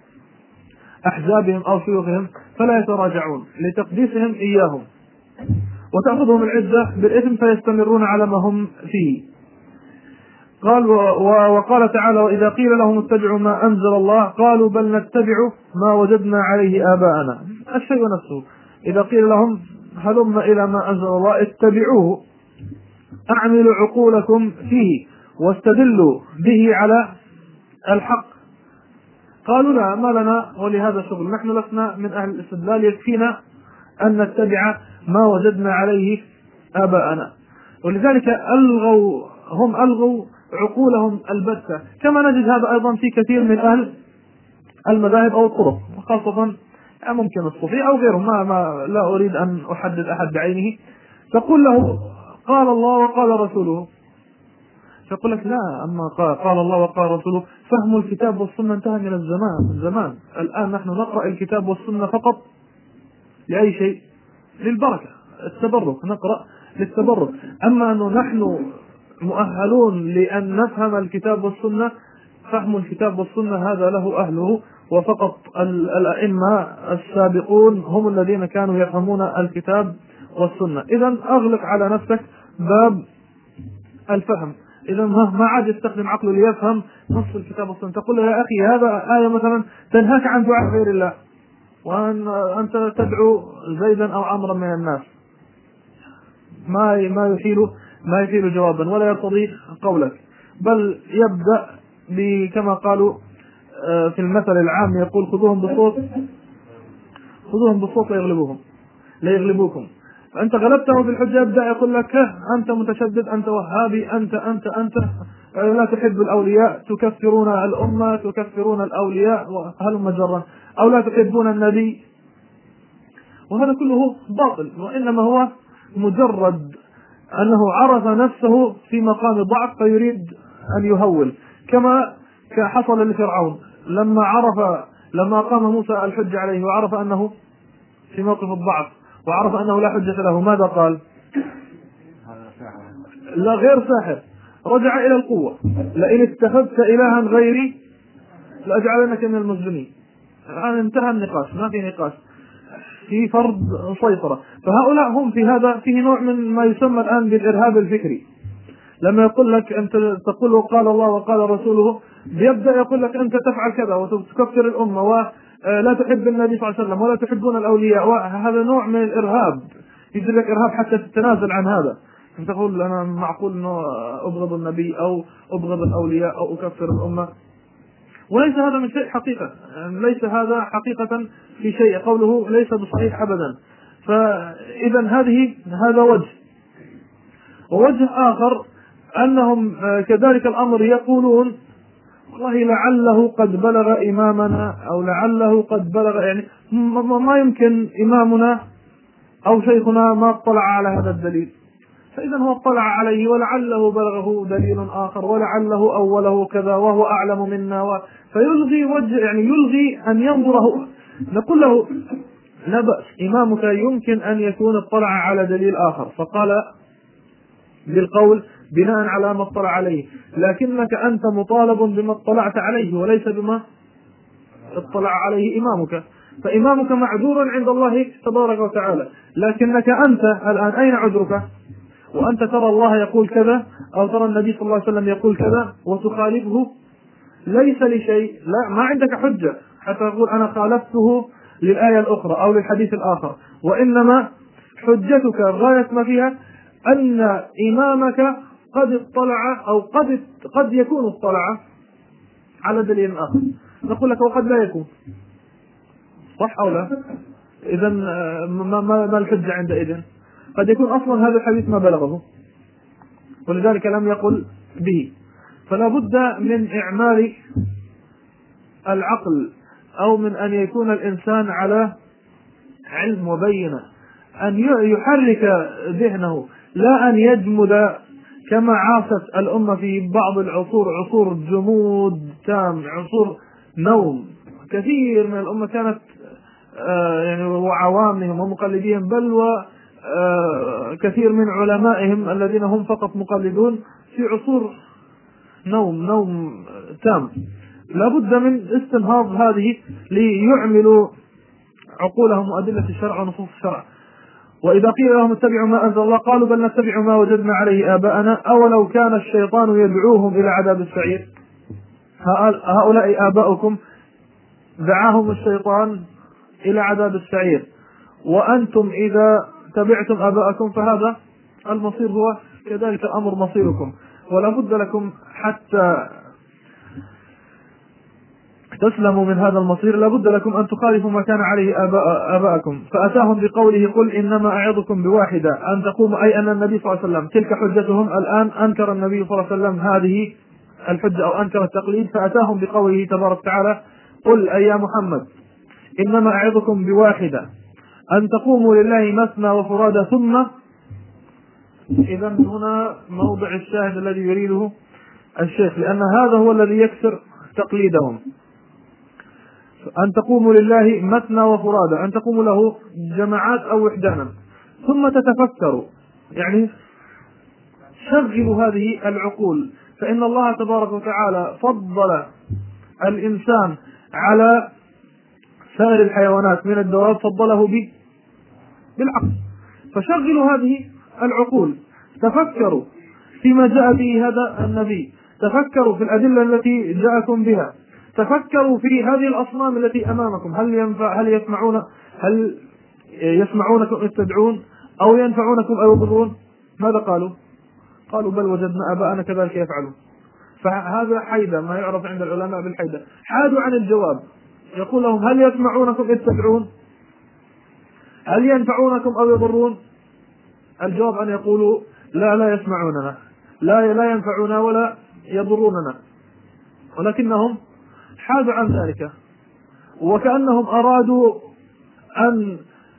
أحزابهم أو شيوخهم فلا يتراجعون لتقديسهم إياهم، وتأخذهم العزة بالإثم فيستمرون على ما هم فيه. قال وقال تعالى: وإذا قيل لهم اتبعوا ما أنزل الله قالوا بل نتبع ما وجدنا عليه آباءنا. الشيء نفسه، إذا قيل لهم هلم إلى ما أنزل الله اتبعوه، أعملوا عقولكم فيه واستدلوا به على الحق، قالوا لا ما لنا ولهذا شغل، نحن لسنا من أهل الاستدلال، يكفينا أن نتبع ما وجدنا عليه آباءنا. ولذلك ألغوا هم ألغوا عقولهم البتة، كما نجد هذا أيضا في كثير من أهل المذاهب أو الطرق، خاصة ممكن الصوفية أو غيرهم، ما, ما لا أريد أن أحدد أحد بعينه. تقول له قال الله وقال رسوله، فيقول لك لا، أما قال, قال الله وقال رسوله فهم الكتاب والسنة انتهى من الزمان من زمان. الآن نحن نقرأ الكتاب والسنة فقط لأي شيء؟ للبركة، التبرك، نقرأ للتبرك. أما أنه نحن مؤهلون لأن نفهم الكتاب والسنة، فهم الكتاب والسنة هذا له أهله، وفقط الأئمة السابقون هم الذين كانوا يفهمون الكتاب والسنة. إذن أغلق على نفسك باب الفهم. إذا ما عاد يستخدم عقله ليفهم نص الكتاب والسنة. تقول له يا أخي هذا آية مثلا تنهاك عن دعاء غير الله، وأن أنت تدعو زيدا أو عمرا من الناس، ما ما يحيل ما يحيل جوابا ولا يرتضي قولك، بل يبدأ كما قالوا في المثل العام، يقول خذوهم بالصوت خذوهم بالصوت ليغلبوهم لا يغلبوكم. فأنت غلبته بالحجة يبدأ يقول لك أنت متشدد، أنت وهابي، أنت أنت أنت لا تحب الأولياء، تكفرون الأمة، تكفرون الأولياء وهلم جرا، أو لا تحبون النبي. وهذا كله باطل، وإنما هو مجرد أنه عرف نفسه في مقام ضعف فيريد أن يهول، كما حصل لفرعون لما عرف لما قام موسى الحج عليه وعرف أنه في موقف الضعف وعرف أنه لا حجة له، ماذا قال؟ لا غير ساحر، رجع إلى القوة. لئن اتخذت إلها غيري لأجعلنك من المسلمين. الآن انتهى النقاش، ما في نقاش، في فرض سيطرة. فهؤلاء هم في هذا فيه نوع من ما يسمى الآن بالإرهاب الفكري. لما يقول لك أنت تقول قال الله وقال رسوله، بيبدأ يقول لك أنت تفعل كذا وتكفر الأمة ولا تحب النبي صلى الله عليه وسلم ولا تحبون الأولياء، وهذا نوع من الإرهاب، يجب لك إرهاب حتى تتنازل عن هذا. تقول أنا معقول أنه أبغض النبي أو أبغض الأولياء أو أكفر الأمة، وليس هذا من شيء حقيقة، ليس هذا حقيقة في شيء، قوله ليس بصحيح أبدا. فإذا هذه هذا وجه. ووجه آخر أنهم كذلك الأمر يقولون والله لعله قد بلغ إمامنا أو لعله قد بلغ، يعني ما يمكن إمامنا أو شيخنا ما اطلع على هذا الدليل، فإذا هو اطلع عليه ولعله بلغه دليل آخر ولعله أوله كذا وهو أعلم منا و... فيلغي وجه، يعني يلغي أن ينظره. نقول له لا بأس، إمامك يمكن أن يكون اطلع على دليل آخر فقال بالقول بناء على ما اطلع عليه، لكنك أنت مطالب بما اطلعت عليه وليس بما اطلع عليه إمامك. فإمامك معذور عند الله تبارك وتعالى، لكنك أنت الآن أين عذرك؟ وأنت ترى الله يقول كذا أو ترى النبي صلى الله عليه وسلم يقول كذا وتخالفه، ليس لشيء، لا ما عندك حجة حتى تقول أنا خالفته للآية الأخرى أو للحديث الآخر، وإنما حجتك غاية ما فيها أن إمامك قد اطلع أو قد قد يكون اطلع على دليل آخر. نقول لك وقد لا يكون، صح أو لا؟ إذا ما, ما, ما الحجة عندئذ؟ قد يكون أصلا هذا الحديث ما بلغه، ولذلك لم يقل به. فلا بد من إعمال العقل، أو من أن يكون الإنسان على علم وبينة، أن يحرك ذهنه، لا أن يجمد كما عاشت الأمة في بعض العصور، عصور جمود تام، عصور نوم. كثير من الأمة كانت آه يعني وعوامهم ومقلديهم، بل وكثير من علمائهم الذين هم فقط مقلدون في عصور نوم نوم تام. لا بد من استنهاض هذه ليعملوا عقولهم وأدلة الشرع ونصوص الشرع. وإذا قيل لهم اتبعوا ما أنزل الله قالوا بل نتبع ما وجدنا عليه آباءنا أولو كان الشيطان يدعوهم إلى عذاب السعير. هؤلاء آباؤكم دعاهم الشيطان إلى عذاب السعير، وأنتم إذا تبعتم آباءكم فهذا المصير هو كذلك الأمر مصيركم. ولا بد لكم حتى تسلموا من هذا المصير، لا بد لكم أن تخالفوا ما كان عليه آباء آباءكم. فأتاهم بقوله قل إنما أعظكم بواحدة أن تقوموا، أي أن النبي صلى الله عليه وسلم تلك حجتهم. الآن أنكر النبي صلى الله عليه وسلم هذه الحجة أو أنكر التقليد، فأتاهم بقوله تبارك وتعالى قل أي يا محمد إنما أعظكم بواحدة أن تقوموا لله مثنى وفرادى. ثم إذا هنا موضع الشاهد الذي يريده الشيخ، لأن هذا هو الذي يكسر تقليدهم. أن تقوموا لله مثنى وفرادى، أن تقوموا له جماعات أو وحدانا، ثم تتفكروا، يعني شغلوا هذه العقول. فإن الله تبارك وتعالى فضل الإنسان على سائر الحيوانات من الدواب، فضله بالعقل. فشغلوا هذه العقول، تفكروا فيما جاء به هذا النبي، تفكروا في الأدلة التي جاءكم بها، تفكروا في هذه الأصنام التي أمامكم، هل ينفع هل يسمعون هل يسمعونكم إذ تدعون أو ينفعونكم أو يضرون؟ ماذا قالوا؟ قالوا بل وجدنا آباءنا كذلك يفعلون. فهذا حيدة، ما يعرف عند العلماء بالحيدة. حادوا عن الجواب، يقول لهم هل يسمعونكم إذ تدعون؟ هل ينفعونكم أو يضرون؟ الجواب أن يقولوا لا لا يسمعوننا، لا لا ينفعونا ولا يضروننا. ولكنهم حادوا عن ذلك، وكأنهم أرادوا أن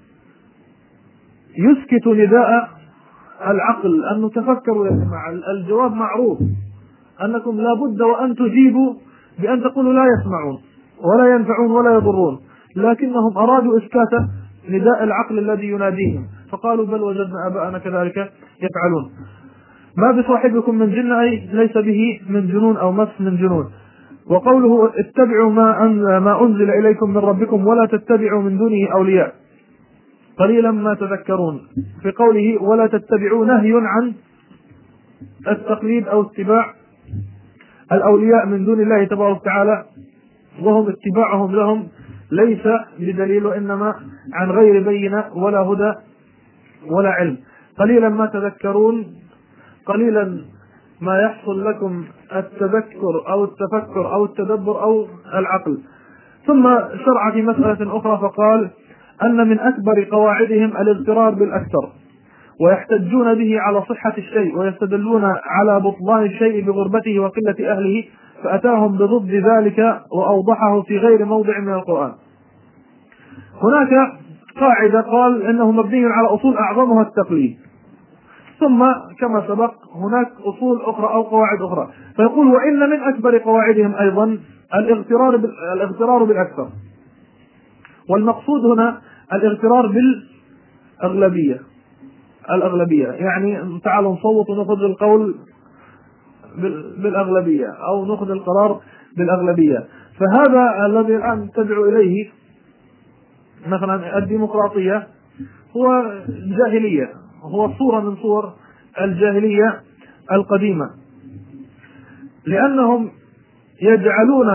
يسكتوا نداء العقل، أن تفكروا يا جماعة. الجواب معروف، أنكم لا بد وأن تجيبوا بأن تقولوا لا يسمعون ولا ينفعون ولا يضرون، لكنهم أرادوا إسكات نداء العقل الذي يناديهم، فقالوا بل وجدنا آباءنا كذلك يفعلون. ما بصاحبكم من جنة، أي ليس به من جنون أو مس من جنون. وقوله اتبعوا ما ما أنزل إليكم من ربكم ولا تتبعوا من دونه أولياء قليلا ما تذكرون. في قوله ولا تتبعوا نهي عن التقليد أو اتباع الأولياء من دون الله تبارك وتعالى، وهم اتباعهم لهم ليس بدليل، وإنما عن غير بينة ولا هدى ولا علم. قليلا ما تذكرون، قليلا ما يحصل لكم التذكر أو التفكر أو التدبر أو العقل. ثم شرع في مسألة أخرى فقال أن من أكبر قواعدهم الاغترار بالأكثر، ويحتجون به على صحة الشيء، ويستدلون على بطلان الشيء بغربته وقلة أهله، فأتاهم بضد ذلك وأوضحه في غير موضع من القرآن. هناك قاعدة قال إنه مبني على أصول أعظمها التقليد، ثم كما سبق هناك أصول أخرى أو قواعد أخرى، فيقول وإن من أكبر قواعدهم أيضا الاغترار الاغترار بالأكثر. والمقصود هنا الاغترار بالأغلبية، الأغلبية يعني تعالوا نصوت ونأخذ القول بالأغلبية أو نأخذ القرار بالأغلبية. فهذا الذي الآن تدعو إليه مثلا الديمقراطية هو جاهلية، هو صورة من صور الجاهلية القديمة، لأنهم يجعلون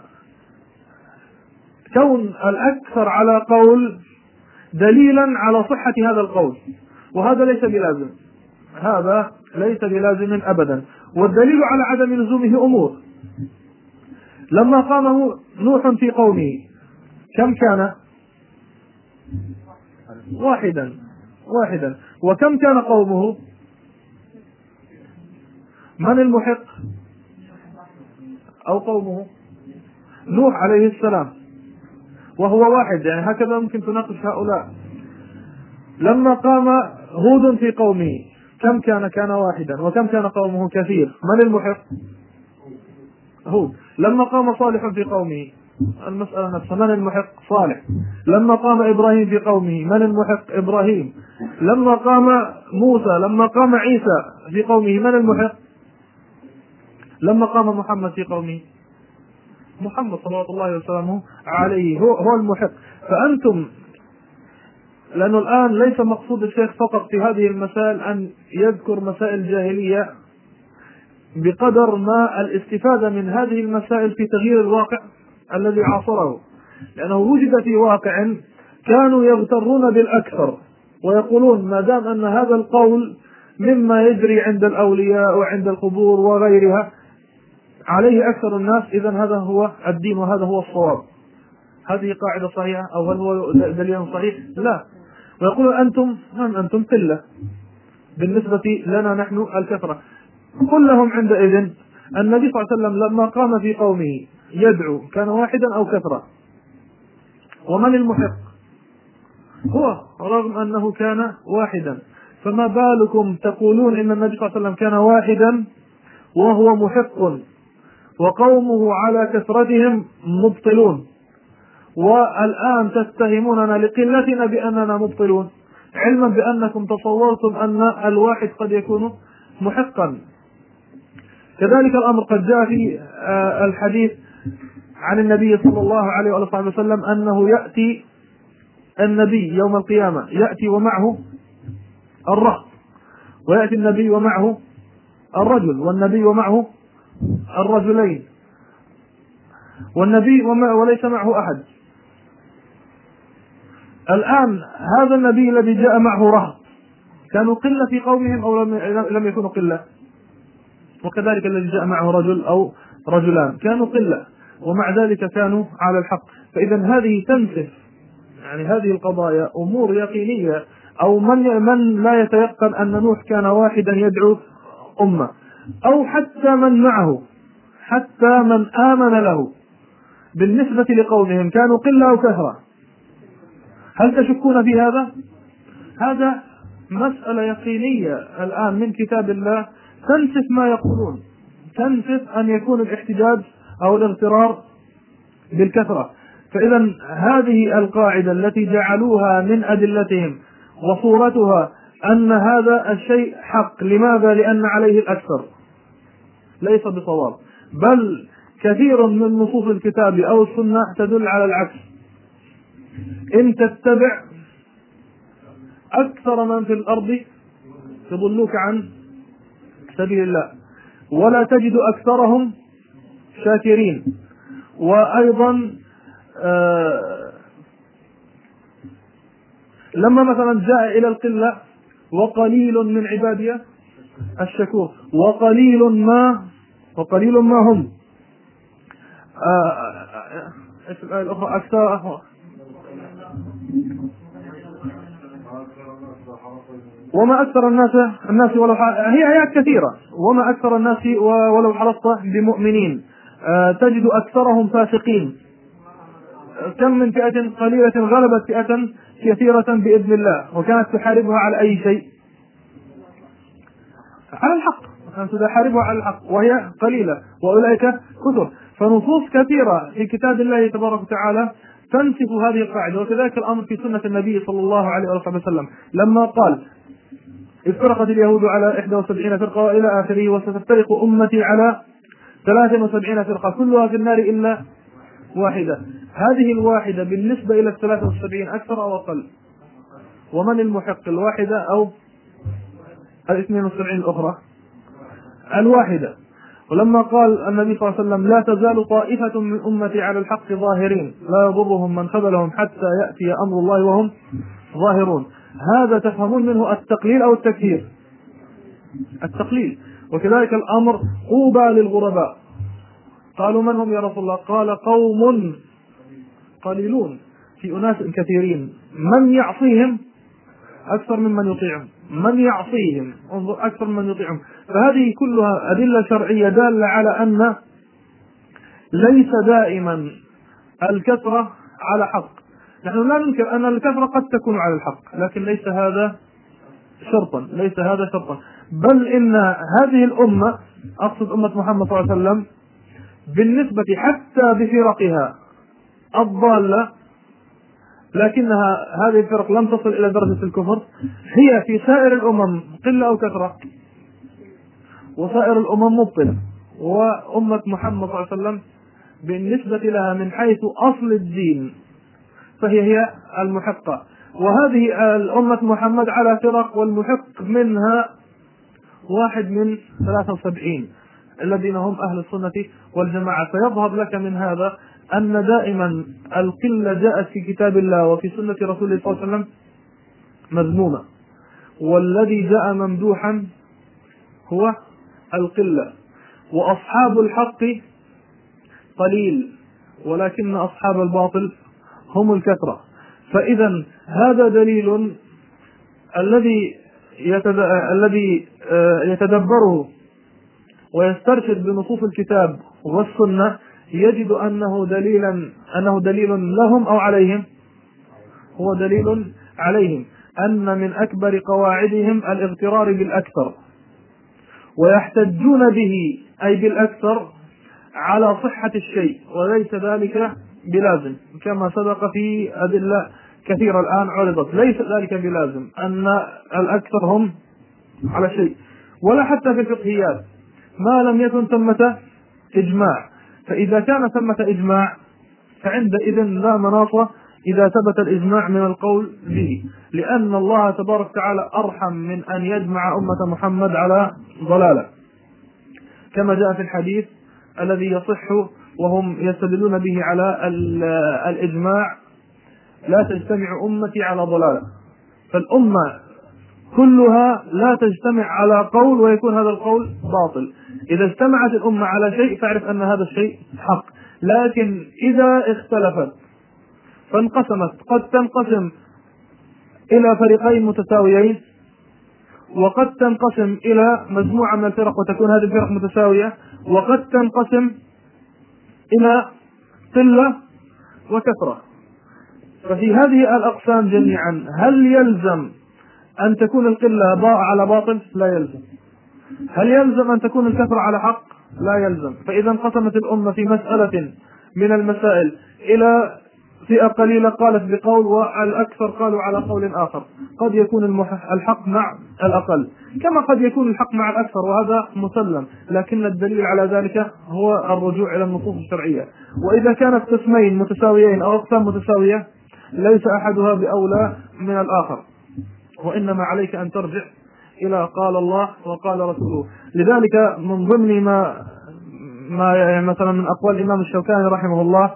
كون الأكثر على قول دليلا على صحة هذا القول، وهذا ليس بلازم، هذا ليس بلازم أبدا. والدليل على عدم لزومه أمور. لما قام نوح في قومه كم كان؟ واحدا واحدا. وكم كان قومه؟ من المحق أو قومه؟ نوح عليه السلام، وهو واحد، يعني هكذا ممكن تناقش هؤلاء. لما قام هود في قومه كم كان؟ كان واحدا. وكم كان قومه؟ كثير. من المحق؟ هود. لما قام صالح في قومه، المسألة نفسها، من المحق؟ صالح. لما قام إبراهيم في قومه، من المحق؟ إبراهيم. لما قام موسى، لما قام عيسى في قومه، من المحق؟ لما قام محمد في قومه، محمد صلوات الله وسلامه عليه هو هو المحق. فأنتم، لأنه الآن ليس مقصود الشيخ فقط في هذه المسائل أن يذكر مسائل جاهلية، بقدر ما الاستفادة من هذه المسائل في تغيير الواقع الذي عاصره، لأنه وجد في واقع كانوا يغترون بالأكثر ويقولون ما دام أن هذا القول مما يجري عند الأولياء وعند القبور وغيرها عليه أكثر الناس، إذن هذا هو الدين وهذا هو الصواب. هذه قاعدة صحيحة أو هل هو دليل صحيح؟ لا. ويقول أنتم من أنتم قلة بالنسبة لنا نحن الكثرة. قل لهم عندئذ النبي صلى الله عليه وسلم لما قام في قومه يدعو كان واحدا أو كثرة؟ ومن المحق؟ هو، رغم أنه كان واحدا. فما بالكم تقولون إن النبي صلى الله عليه وسلم كان واحدا وهو محق وقومه على كثرتهم مبطلون، والآن تتهموننا لقلتنا بأننا مبطلون، علما بأنكم تصورتم أن الواحد قد يكون محقا. كذلك الأمر قد جاء في الحديث عن النبي صلى الله عليه وآله وسلم أنه يأتي النبي يوم القيامة، يأتي ومعه الرهط، ويأتي النبي ومعه الرجل، والنبي ومعه الرجلين، والنبي وليس معه أحد. الآن هذا النبي الذي جاء معه رهط كانوا قلة في قومهم أو لم يكونوا قلة؟ وكذلك الذي جاء معه رجل أو رجلان كانوا قلة، ومع ذلك كانوا على الحق. فإذا هذه تنسف، يعني هذه القضايا أمور يقينية. أو من من لا يتيقن أن نوح كان واحدا يدعو أمة، أو حتى من معه، حتى من آمن له بالنسبة لقومهم كانوا قلة أو كثرة. هل تشكون في هذا؟ هذا مسألة يقينية الآن من كتاب الله تنسف ما يقولون، تنسف أن يكون الاحتجاج أو الاغترار بالكثرة. فإذا هذه القاعدة التي جعلوها من أدلتهم وصورتها أن هذا الشيء حق، لماذا؟ لأن عليه الأكثر، ليس بصواب، بل كثير من نصوص الكتاب أو السنة تدل على العكس. إن تتبع أكثر من في الأرض يضلوك عن سبيل الله ولا تجد أكثرهم شاكرين. وأيضا آه لما مثلا جاء إلى القلة وقليل من عبادي الشكور، وقليل ما وقليل ما هم الآية الأخرى أكثر، وما أكثر الناس الناس ولو هي آيات كثيرة، وما أكثر الناس ولو حرصت بمؤمنين، تجد أكثرهم فاسقين، كم من فئة قليلة غلبت فئة كثيرة بإذن الله، وكانت تحاربها على أي شيء؟ على الحق، كانت تحاربها على الحق وهي قليلة وأولئك كثر. فنصوص كثيرة في كتاب الله تبارك وتعالى تنسف هذه القاعدة. وكذلك الأمر في سنة النبي صلى الله عليه وسلم لما قال افترقت اليهود على إحدى وسبعين فرقة إلى آخره، وستفترق أمتي على ثلاث وسبعين فرقة كلها في النار إلا واحدة. هذه الواحدة بالنسبة إلى الثلاث وسبعين أكثر أو أقل؟ ومن المحق، الواحدة أو الاثنين وسبعين الأخرى؟ الواحدة. ولما قال النبي صلى الله عليه وسلم لا تزال طائفة من أمتي على الحق ظاهرين لا يضرهم من خذلهم حتى يأتي أمر الله وهم ظاهرون، هذا تفهمون منه التقليل أو التكثير؟ التقليل. وكذلك الأمر طوبى للغرباء، قالوا من هم يا رسول الله؟ قال قوم قليلون في أناس كثيرين، من يعصيهم أكثر ممن يطيعهم. من يعصيهم، انظر أكثر من يطيعهم. فهذه كلها أدلة شرعية دالة على أن ليس دائما الكثرة على حق. نحن لا ننكر أن الكثرة قد تكون على الحق، لكن ليس هذا شرطا، ليس هذا شرطا. بل إن هذه الأمة، أقصد أمة محمد صلى الله عليه وسلم، بالنسبة حتى بفرقها الضالة، لكنها هذه الفرق لم تصل إلى درجة الكفر، هي في سائر الأمم قلة أو كثرة، وسائر الأمم مبطلة، وأمة محمد صلى الله عليه وسلم بالنسبة لها من حيث أصل الدين فهي هي المحقة. وهذه الأمة محمد على فرق، والمحق منها واحد من ثلاثة وسبعين الذين هم أهل السنة والجماعة. فيظهر لك من هذا أن دائما القلة جاءت في كتاب الله وفي سنة رسول الله صلى الله عليه وسلم مذمومة، والذي جاء ممدوحا هو القلة. وأصحاب الحق قليل، ولكن أصحاب الباطل هم الكثرة. فإذا هذا دليل الذي الذي يتدبره ويسترشد بنصوص الكتاب والسنة يجد أنه دليلا أنه دليل لهم أو عليهم، هو دليل عليهم، أن من أكبر قواعدهم الاغترار بالأكثر، ويحتجون به أي بالأكثر على صحة الشيء، وليس ذلك بلازم، كما سبق في أدلة كثيرة الآن عرضت. ليس ذلك بلازم أن الأكثر هم على شيء، ولا حتى في الفقهيات ما لم يكن ثمة إجماع. فإذا كان ثمة إجماع فعندئذ لا مناص إذا ثبت الإجماع من القول به، لأن الله تبارك وتعالى أرحم من أن يجمع أمة محمد على ضلالة، كما جاء في الحديث الذي يصح وهم يستدلون به على الإجماع: لا تجتمع أمتي على ضلالة. فالأمة كلها لا تجتمع على قول ويكون هذا القول باطل. إذا اجتمعت الأمة على شيء فاعرف أن هذا الشيء حق. لكن إذا اختلفت فانقسمت، قد تنقسم إلى فريقين متساويين، وقد تنقسم إلى مجموعة من الفرق وتكون هذه الفرق متساوية، وقد تنقسم إلى قلة وكثرة. ففي هذه الأقسام جميعا هل يلزم أن تكون القلة على باطل؟ لا يلزم. هل يلزم أن تكون الكثرة على حق؟ لا يلزم. فإذا انقسمت الأمة في مسألة من المسائل إلى فئة قليلة قالت بقول والأكثر قالوا على قول آخر، قد يكون الحق مع الأقل كما قد يكون الحق مع الأكثر، وهذا مسلم، لكن الدليل على ذلك هو الرجوع إلى النصوص الشرعية. وإذا كانت قسمين متساويين أو أقسام متساوية ليس أحدها بأولى من الآخر، وإنما عليك أن ترجع إلى قال الله وقال رسوله. لذلك من ضمن ما ما يعني مثلا من أقوال الإمام الشوكاني رحمه الله،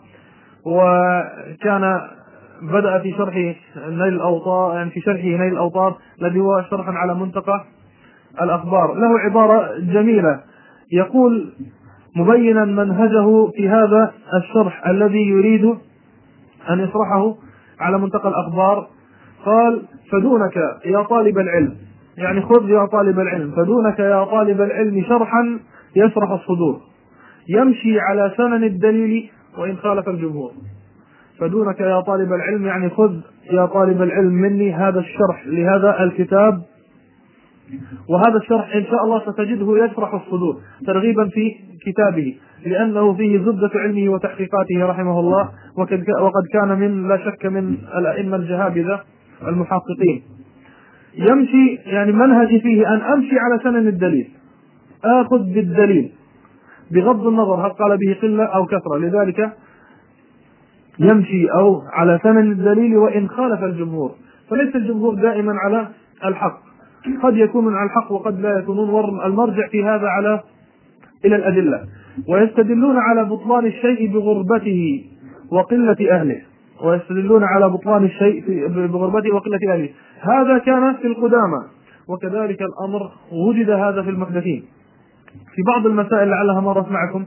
وكان بدأ في شرح نيل الأوطار، يعني في شرحه نيل الأوطار الذي هو شرحا على منتقى الأخبار، له عبارة جميلة يقول مبينا منهجه في هذا الشرح الذي يريد أن يشرحه على منتقى الأخبار. قال: فدونك يا طالب العلم، يعني خذ يا طالب العلم، فدونك يا طالب العلم شرحا يشرح الصدور، يمشي على سنن الدليل وإن خالف الجمهور. فدونك يا طالب العلم يعني خذ يا طالب العلم مني هذا الشرح لهذا الكتاب، وهذا الشرح إن شاء الله ستجده يشرح الصدور ترغيبا في كتابه، لأنه فيه زبدة علمه وتحقيقاته رحمه الله، وقد كان من لا شك من الأئمة الجهابذة المحققين. يمشي يعني منهجي فيه أن أمشي على سنن الدليل، آخذ بالدليل بغض النظر هل قال به قلة أو كثرة، لذلك يمشي أو على سنن الدليل وإن خالف الجمهور. فليس الجمهور دائما على الحق، قد يكونون على الحق وقد لا يكونون. المرجع في هذا على إلى الأدلة، ويستدلون على بطلان الشيء بغربته وقلة أهله، ويستدلون على بطلان الشيء بغربته وقلة أهله. هذا كان في القدامى، وكذلك الأمر وجد هذا في المحدثين. في بعض المسائل لعلها مرت معكم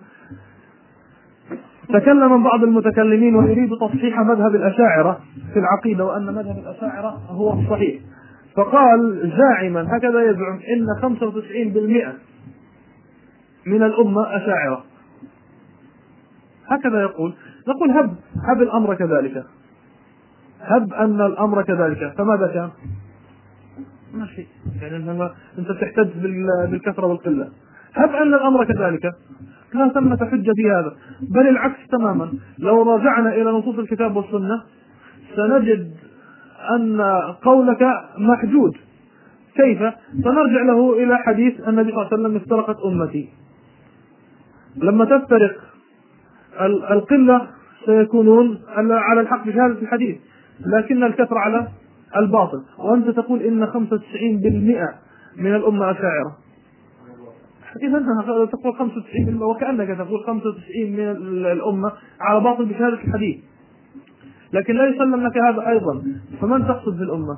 تكلم بعض المتكلمين ويريد تصحيح مذهب الأشاعرة في العقيدة، وأن مذهب الأشاعرة هو الصحيح، فقال زاعما هكذا يزعم إن خمسة وتسعين بالمئة من الأمة أشاعرة، هكذا يقول. نقول هب هب الأمر كذلك، هب أن الأمر كذلك، فماذا كان؟ ما شيء، يعني أنت تحتج بالكثرة والقلة. هب أن الأمر كذلك، لا ثمة حجة في هذا، بل العكس تماما. لو راجعنا إلى نصوص الكتاب والسنة سنجد أن قولك محجوج. كيف؟ فنرجع له إلى حديث النبي صلى الله عليه وسلم: افترقت أمتي. لما تفترق القلة سيكونون على الحق بشهادة الحديث، لكن الكثرة على الباطل. وأنت تقول إن خمسة وتسعين بالمئة من الأمة أشاعرة، إذا تقول خمسة وتسعين بالمئة وكأنك تقول خمسة وتسعين من الأمة على باطل بشهادة الحديث، لكن لا يسلم لك هذا أيضا. فمن تقصد في الأمة؟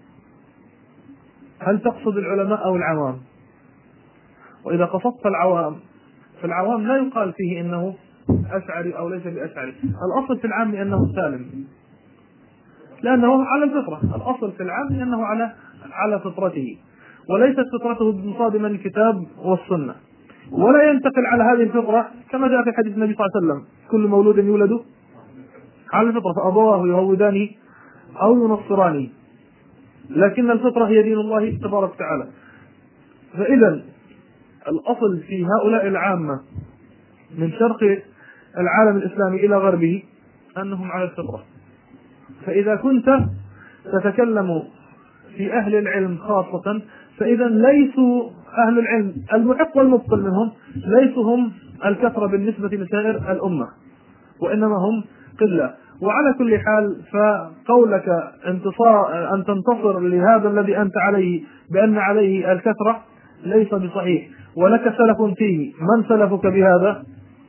هل تقصد العلماء أو العوام؟ وإذا قصدت العوام، فالعوام لا يقال فيه إنه أشعري أو ليس بأشعري. الأصل في العام أنه سالم، لأنه على الفطرة. الأصل في العام أنه على على فطرته، وليست فطرته مصادمة للكتاب والسنة، ولا ينتقل على هذه الفطرة كما جاء في حديث النبي صلى الله عليه وسلم: كل مولود يولد على الفطرة فأبواه يهودانه أو ينصرانه، لكن الفطرة هي دين الله تبارك وتعالى. فإذا الأصل في هؤلاء العامة من شرق العالم الإسلامي إلى غربه أنهم على الفطرة. فإذا كنت تتكلم في أهل العلم خاصة، فإذا ليسوا أهل العلم المحق والمبطل منهم ليسوا هم الكثرة بالنسبة لسائر الأمة، وإنما هم قلة. وعلى كل حال فقولك انتصار أن تنتصر لهذا الذي أنت عليه بأن عليه الكثرة ليس بصحيح، ولك سلف فيه. من سلفك بهذا؟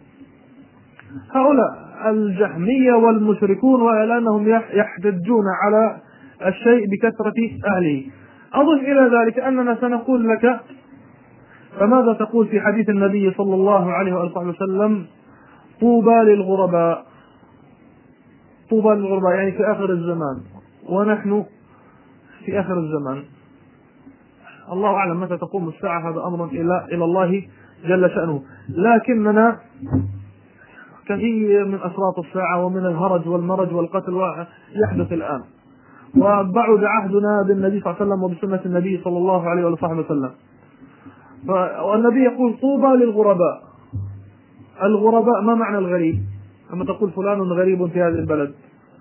هؤلاء الجهمية والمشركون، ولأنهم يحتجون على الشيء بكثرة أهله. أضف إلى ذلك أننا سنقول لك: فماذا تقول في حديث النبي صلى الله عليه وآله وسلم: طوبى للغرباء. طوبى للغرباء يعني في آخر الزمان، ونحن في آخر الزمان. الله أعلم متى تقوم الساعة، هذا أمر إلى إلى الله جل شأنه، لكننا كثير من أشراط الساعة ومن الهرج والمرج والقتل يحدث الآن، وبعد عهدنا بالنبي صلى الله عليه وسلم وبسنة النبي صلى الله عليه وسلم. والنبي يقول: طوبى للغرباء. الغرباء ما معنى الغريب؟ لما تقول فلان غريب في هذه البلد،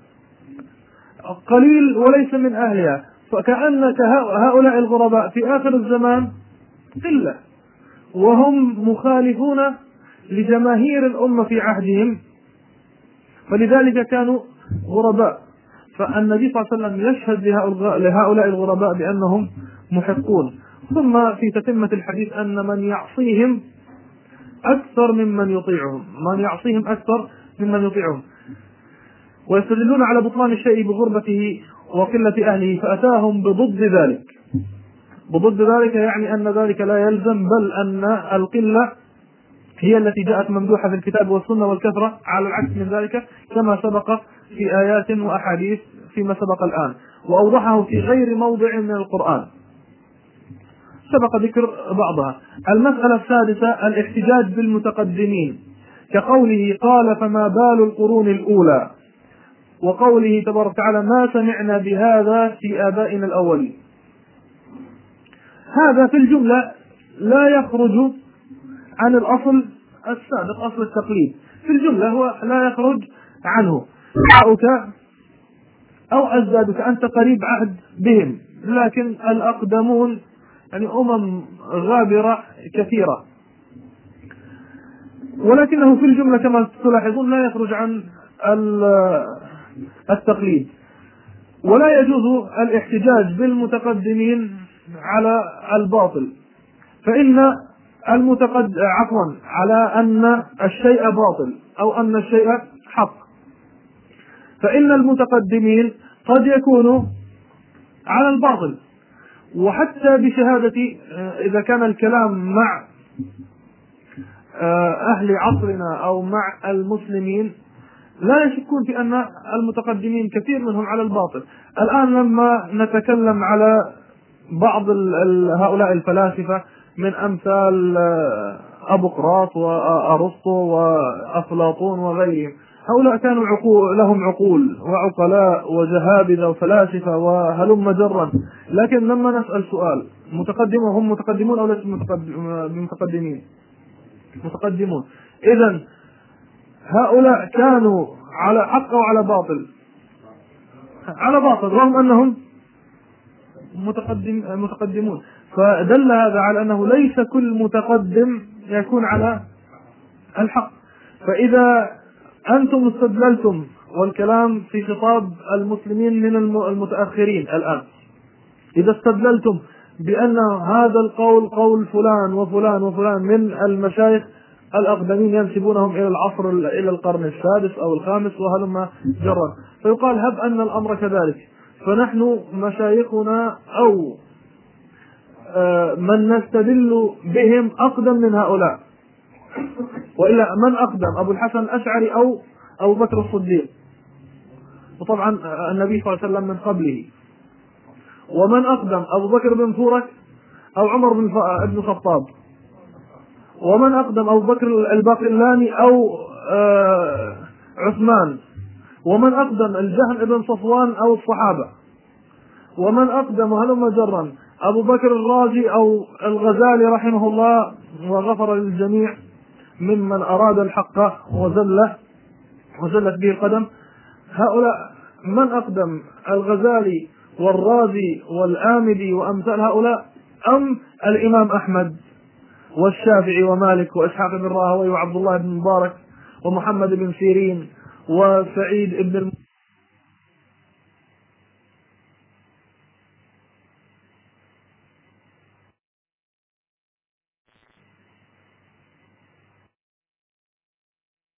قليل وليس من أهلها، فكأنك هؤلاء الغرباء في آخر الزمان قلة، وهم مخالفون لجماهير الأمة في عهدهم، فلذلك كانوا غرباء. فالنبي صلى الله عليه وسلم يشهد لهؤلاء الغرباء بأنهم محقون. ثم في تتمة الحديث أن من يعصيهم أكثر ممن يطيعهم، من يعصيهم أكثر ممن يطيعهم. ويستدلون على بطلان الشيء بغربته وقلة أهله، فأتاهم بضد ذلك. بضد ذلك يعني أن ذلك لا يلزم، بل أن القلة هي التي جاءت ممدوحة في الكتاب والسنة، والكثرة على العكس من ذلك، كما سبق في آيات وأحاديث فيما سبق الآن، وأوضحه في غير موضع من القرآن سبق ذكر بعضها. المسألة السادسة: الاحتجاج بالمتقدمين، كقوله: قال فما بال القرون الأولى، وقوله تبارك وتعالى: ما سمعنا بهذا في آبائنا الأولين. هذا في الجملة لا يخرج عن الأصل السابق، أصل التقليد في الجملة هو لا يخرج عنه. أوك أو أزدادك، أنت قريب عهد بهم، لكن الأقدمون يعني أمم غابرة كثيرة، ولكنه في الجملة كما تلاحظون لا يخرج عن التقليد. ولا يجوز الاحتجاج بالمتقدمين على الباطل، فإن المتقد عفوا على أن الشيء باطل أو أن الشيء حق، فإن المتقدمين قد يكونوا على الباطل. وحتى بشهادة إذا كان الكلام مع أهل عصرنا أو مع المسلمين لا يشكون في أن المتقدمين كثير منهم على الباطل. الآن لما نتكلم على بعض ال ال هؤلاء الفلاسفة من أمثال أبو قراط وأرسطو وأفلاطون وغيرهم، هؤلاء كانوا عقول لهم عقول وعقلاء وجهابذة وفلاسفة وهلم جرا، لكن لما نسأل سؤال متقدم هم متقدمون أو ليسوا متقدمين؟ متقدمون. إذن هؤلاء كانوا على حق وعلى باطل، على باطل رغم أنهم متقدم متقدمون. فدل هذا على أنه ليس كل متقدم يكون على الحق. فإذا أنتم استدللتم، والكلام في خطاب المسلمين من المتأخرين الآن، إذا استدللتم بأن هذا القول قول فلان وفلان وفلان من المشايخ الأقدمين ينسبونهم إلى العصر إلى القرن السادس أو الخامس وهلما جرا، فيقال هب أن الأمر كذلك، فنحن مشايخنا أو من نستدل بهم أقدم من هؤلاء، وإلا من أقدم؟ أبو الحسن الأشعري أو أبو بكر الصديق؟ وطبعا النبي صلى الله عليه وسلم من قبله. ومن أقدم؟ أبو بكر بن فورك أو عمر بن الخطاب؟ ومن أقدم؟ أبو بكر الباقلاني أو آه عثمان؟ ومن أقدم؟ الجهم بن صفوان أو الصحابة؟ ومن أقدم هلم جرا؟ أبو بكر الرازي أو الغزالي رحمه الله وغفر للجميع ممن أراد الحق وزله وزلت به القدم. هؤلاء من أقدم؟ الغزالي والرازي والآمدي وأمثال هؤلاء، أم الإمام أحمد والشافعي ومالك وإسحاق بن راهوي وعبد الله بن مبارك ومحمد بن سيرين وسعيد بن